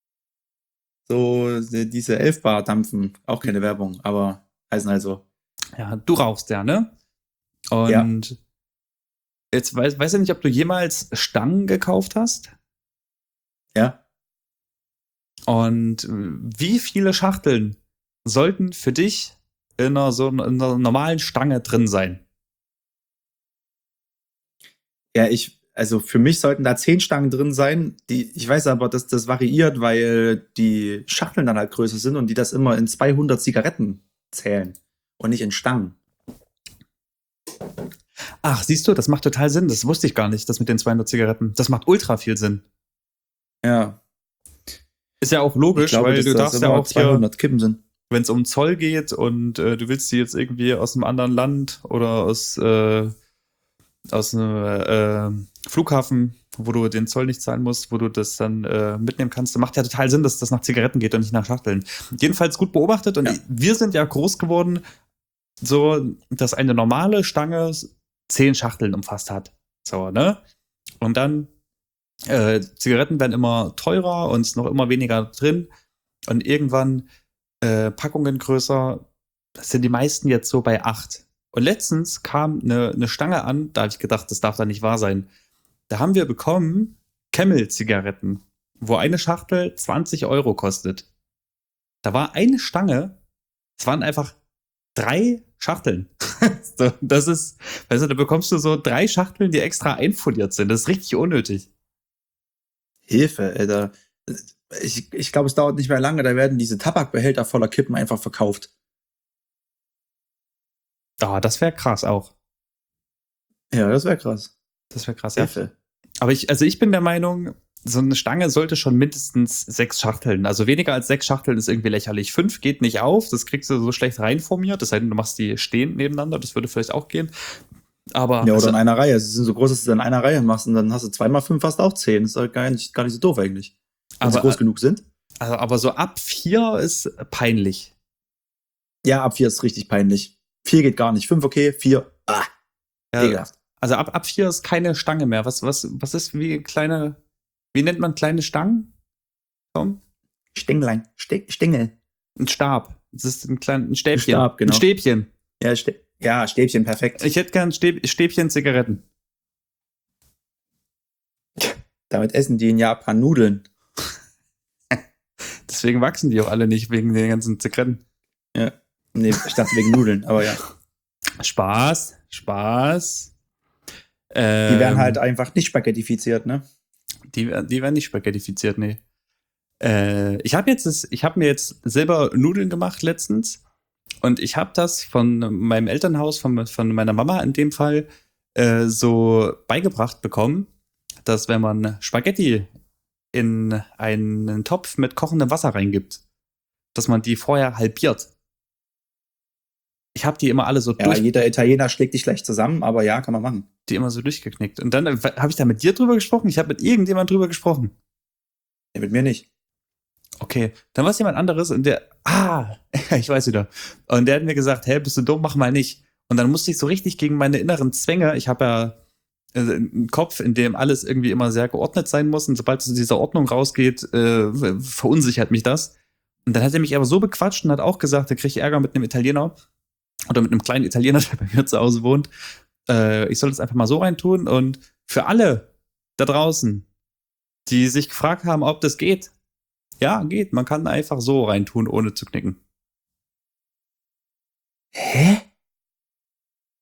so diese Elf-Bar-Dampfen. Auch keine Werbung, aber heißen halt so. Ja, du rauchst ja, ne? Und ja. Jetzt weiß, weiß ich nicht, ob du jemals Stangen gekauft hast. Ja. Und wie viele Schachteln sollten für dich in einer so in einer normalen Stange drin sein? Ja, ich, also für mich sollten da zehn Stangen drin sein. Die, ich weiß aber, dass das variiert, weil die Schachteln dann halt größer sind und die das immer in zweihundert Zigaretten zählen und nicht in Stangen. Ach, siehst du, das macht total Sinn. Das wusste ich gar nicht, das mit den zweihundert Zigaretten. Das macht ultra viel Sinn. Ja. Ist ja auch logisch, glaube, weil du darfst ja auch zweihundert Kippen sind. Wenn es um Zoll geht und äh, du willst die jetzt irgendwie aus einem anderen Land oder aus, äh, aus einem äh, Flughafen, wo du den Zoll nicht zahlen musst, wo du das dann äh, mitnehmen kannst, dann macht ja total Sinn, dass das nach Zigaretten geht und nicht nach Schachteln. Jedenfalls gut beobachtet und ja. Wir sind ja groß geworden, so, dass eine normale Stange zehn Schachteln umfasst hat. So, ne? Und dann äh, Zigaretten werden immer teurer und es ist noch immer weniger drin und irgendwann Äh, Packungen größer, das sind die meisten jetzt so bei acht. Und letztens kam eine, eine Stange an, da habe ich gedacht, das darf da nicht wahr sein. Da haben wir bekommen Camel-Zigaretten, wo eine Schachtel zwanzig Euro kostet. Da war eine Stange, es waren einfach drei Schachteln. So, das ist, weißt du, da bekommst du so drei Schachteln, die extra einfoliert sind. Das ist richtig unnötig. Hilfe, Alter. Ich, ich glaube, es dauert nicht mehr lange, da werden diese Tabakbehälter voller Kippen einfach verkauft. Ah, das wäre krass auch. Ja, das wäre krass. Das wäre krass, ja. Aber ich, also ich bin der Meinung, so eine Stange sollte schon mindestens sechs Schachteln. Also weniger als sechs Schachteln ist irgendwie lächerlich. Fünf geht nicht auf, das kriegst du so schlecht reinformiert. Das heißt, du machst die stehend nebeneinander, das würde vielleicht auch gehen. Aber, ja, oder also, in einer Reihe. Sie sind so groß, dass du in einer Reihe machst und dann hast du zweimal fünf, hast auch zehn. Das ist halt gar nicht, gar nicht so doof eigentlich. Wenn sie groß genug sind. Also, aber so ab vier ist peinlich. Ja, ab vier ist richtig peinlich. Vier geht gar nicht. Fünf okay, vier. Ah, ja, ekelhaft. Also ab, ab vier ist keine Stange mehr. Was, was, was ist wie kleine, wie nennt man kleine Stangen? Komm. Stänglein. Ste- Stängel. Ein Stab. Das ist ein kleines ein Stäbchen. Ein Stab, genau. Ein Stäbchen. Ja, Stä- ja, Stäbchen, perfekt. Ich hätte gern Stäb- Stäbchen Zigaretten. Damit essen die in Japan Nudeln. Deswegen wachsen die auch alle nicht, wegen den ganzen Zigaretten. Ja. Nee, ich dachte wegen Nudeln, aber ja. Spaß, Spaß. Ähm, die werden halt einfach nicht spaghettifiziert, ne? Die, die werden nicht spaghettifiziert, nee. Äh, ich habe jetzt das, ich habe mir jetzt selber Nudeln gemacht letztens und ich habe das von meinem Elternhaus, von, von meiner Mama in dem Fall, äh, so beigebracht bekommen, dass wenn man Spaghetti in einen Topf mit kochendem Wasser reingibt, dass man die vorher halbiert. Ich habe die immer alle so ja, durch... Ja, jeder Italiener schlägt die schlecht zusammen, aber ja, kann man machen. Die immer so durchgeknickt. Und dann habe ich da mit dir drüber gesprochen? Ich habe mit irgendjemand drüber gesprochen. Ja, mit mir nicht. Okay, dann war es jemand anderes und der... Ah, ich weiß wieder. Und der hat mir gesagt, hey, bist du dumm, mach mal nicht. Und dann musste ich so richtig gegen meine inneren Zwänge, ich habe ja einen Kopf, in dem alles irgendwie immer sehr geordnet sein muss und sobald es aus dieser Ordnung rausgeht, äh, verunsichert mich das. Und dann hat er mich aber so bequatscht und hat auch gesagt, da kriege ich Ärger mit einem Italiener oder mit einem kleinen Italiener, der bei mir zu Hause wohnt. Äh, ich soll das einfach mal so reintun und für alle da draußen, die sich gefragt haben, ob das geht, ja, geht. Man kann einfach so reintun, ohne zu knicken. Hä?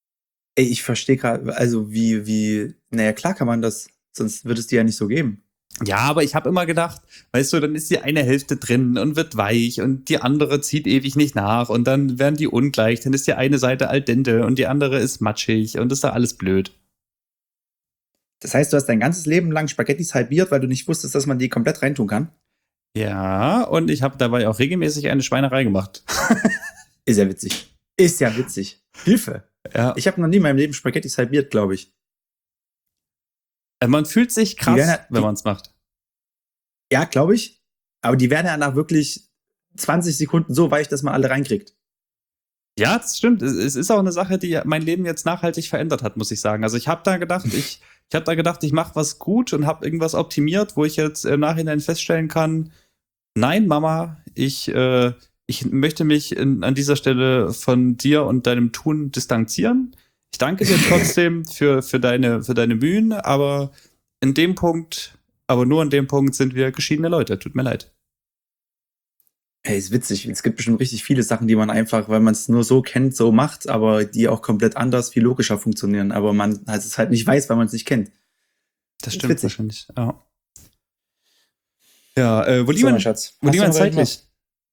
Ey, ich verstehe gerade, also wie, wie, naja, klar kann man das, sonst würde es die ja nicht so geben. Ja, aber ich habe immer gedacht, weißt du, dann ist die eine Hälfte drin und wird weich und die andere zieht ewig nicht nach und dann werden die ungleich, dann ist die eine Seite al dente und die andere ist matschig und das ist da alles blöd. Das heißt, du hast dein ganzes Leben lang Spaghettis halbiert, weil du nicht wusstest, dass man die komplett reintun kann? Ja, und ich habe dabei auch regelmäßig eine Schweinerei gemacht. Ist ja witzig. Ist ja witzig. Hilfe. Ja. Ich habe noch nie in meinem Leben Spaghettis halbiert, glaube ich. Man fühlt sich krass, werden, wenn man es macht. Ja, glaube ich. Aber die werden ja nach wirklich zwanzig Sekunden so weich, dass man alle reinkriegt. Ja, das stimmt. Es ist auch eine Sache, die mein Leben jetzt nachhaltig verändert hat, muss ich sagen. Also ich habe da gedacht, ich, ich habe da gedacht, ich mache was gut und habe irgendwas optimiert, wo ich jetzt im Nachhinein feststellen kann, nein, Mama, ich, äh, ich möchte mich in, an dieser Stelle von dir und deinem Tun distanzieren. Ich danke dir trotzdem für, für, deine, für deine Mühen, aber in dem Punkt, aber nur in dem Punkt sind wir geschiedene Leute. Tut mir leid. Hey, ist witzig. Es gibt bestimmt richtig viele Sachen, die man einfach, weil man es nur so kennt, so macht, aber die auch komplett anders, viel logischer funktionieren. Aber man halt es halt nicht weiß, weil man es nicht kennt. Das stimmt witzig. Wahrscheinlich. Ja, ja äh, wo liegen so, wir, Schatz? Wo liegen wir zeitlich?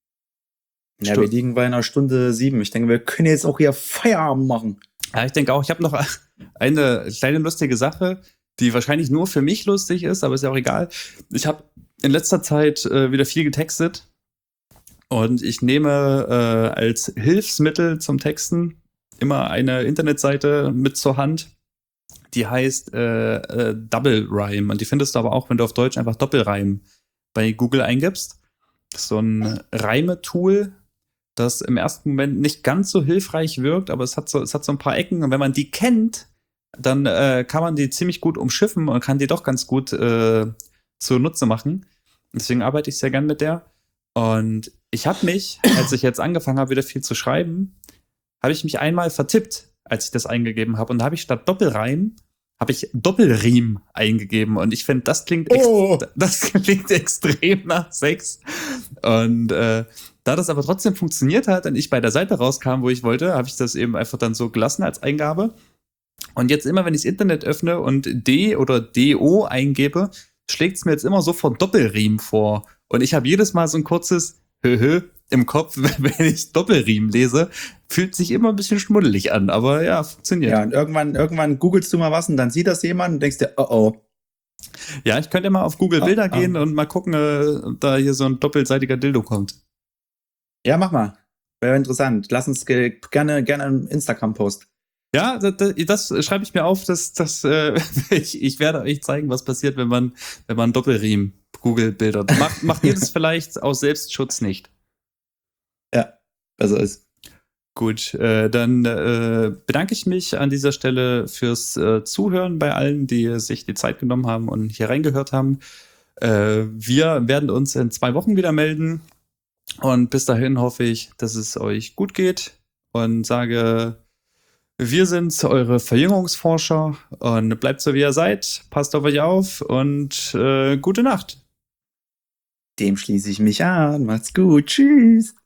Ja, wir liegen bei einer Stunde sieben. Ich denke, wir können jetzt auch hier Feierabend machen. Ja, ich denke auch, ich habe noch eine kleine lustige Sache, die wahrscheinlich nur für mich lustig ist, aber ist ja auch egal. Ich habe in letzter Zeit äh, wieder viel getextet und ich nehme äh, als Hilfsmittel zum Texten immer eine Internetseite mit zur Hand, die heißt äh, äh, Double Rhyme und die findest du aber auch, wenn du auf Deutsch einfach Doppelreim bei Google eingibst. Das ist so ein Reime-Tool, das im ersten Moment nicht ganz so hilfreich wirkt, aber es hat so, es hat so ein paar Ecken und wenn man die kennt, dann äh, kann man die ziemlich gut umschiffen und kann die doch ganz gut äh, zunutze machen. Deswegen arbeite ich sehr gern mit der. Und ich habe mich, als ich jetzt angefangen habe, wieder viel zu schreiben, habe ich mich einmal vertippt, als ich das eingegeben habe. Und da habe ich statt Doppelreim, habe ich Doppelriem eingegeben. Und ich finde, das klingt ex- Oh. das klingt extrem nach Sex. Und äh, da das aber trotzdem funktioniert hat und ich bei der Seite rauskam, wo ich wollte, habe ich das eben einfach dann so gelassen als Eingabe. Und jetzt immer, wenn ich das Internet öffne und D oder D O eingebe, schlägt es mir jetzt immer sofort Doppelriem vor. Und ich habe jedes Mal so ein kurzes Höhö im Kopf, wenn ich Doppelriem lese. Fühlt sich immer ein bisschen schmuddelig an, aber ja, funktioniert. Ja, und irgendwann, irgendwann googelst du mal was und dann sieht das jemand und denkst dir, oh oh. Ja, ich könnte mal auf Google Ah, Bilder ah. gehen und mal gucken, äh, ob da hier so ein doppelseitiger Dildo kommt. Ja, mach mal. Wäre interessant. Lass uns ge- gerne, gerne einen Instagram-Post. Ja, das, das schreibe ich mir auf, dass, dass äh, ich, ich werde euch zeigen, was passiert, wenn man, wenn man Doppelriem Google-Bilder macht. Macht ihr das vielleicht aus Selbstschutz nicht? Ja, also ist. Gut, äh, dann äh, bedanke ich mich an dieser Stelle fürs äh, Zuhören bei allen, die sich die Zeit genommen haben und hier reingehört haben. Äh, wir werden uns in zwei Wochen wieder melden und bis dahin hoffe ich, dass es euch gut geht und sage, wir sind eure Verjüngungsforscher und bleibt so, wie ihr seid, passt auf euch auf und äh, gute Nacht. Dem schließe ich mich an. Macht's gut. Tschüss.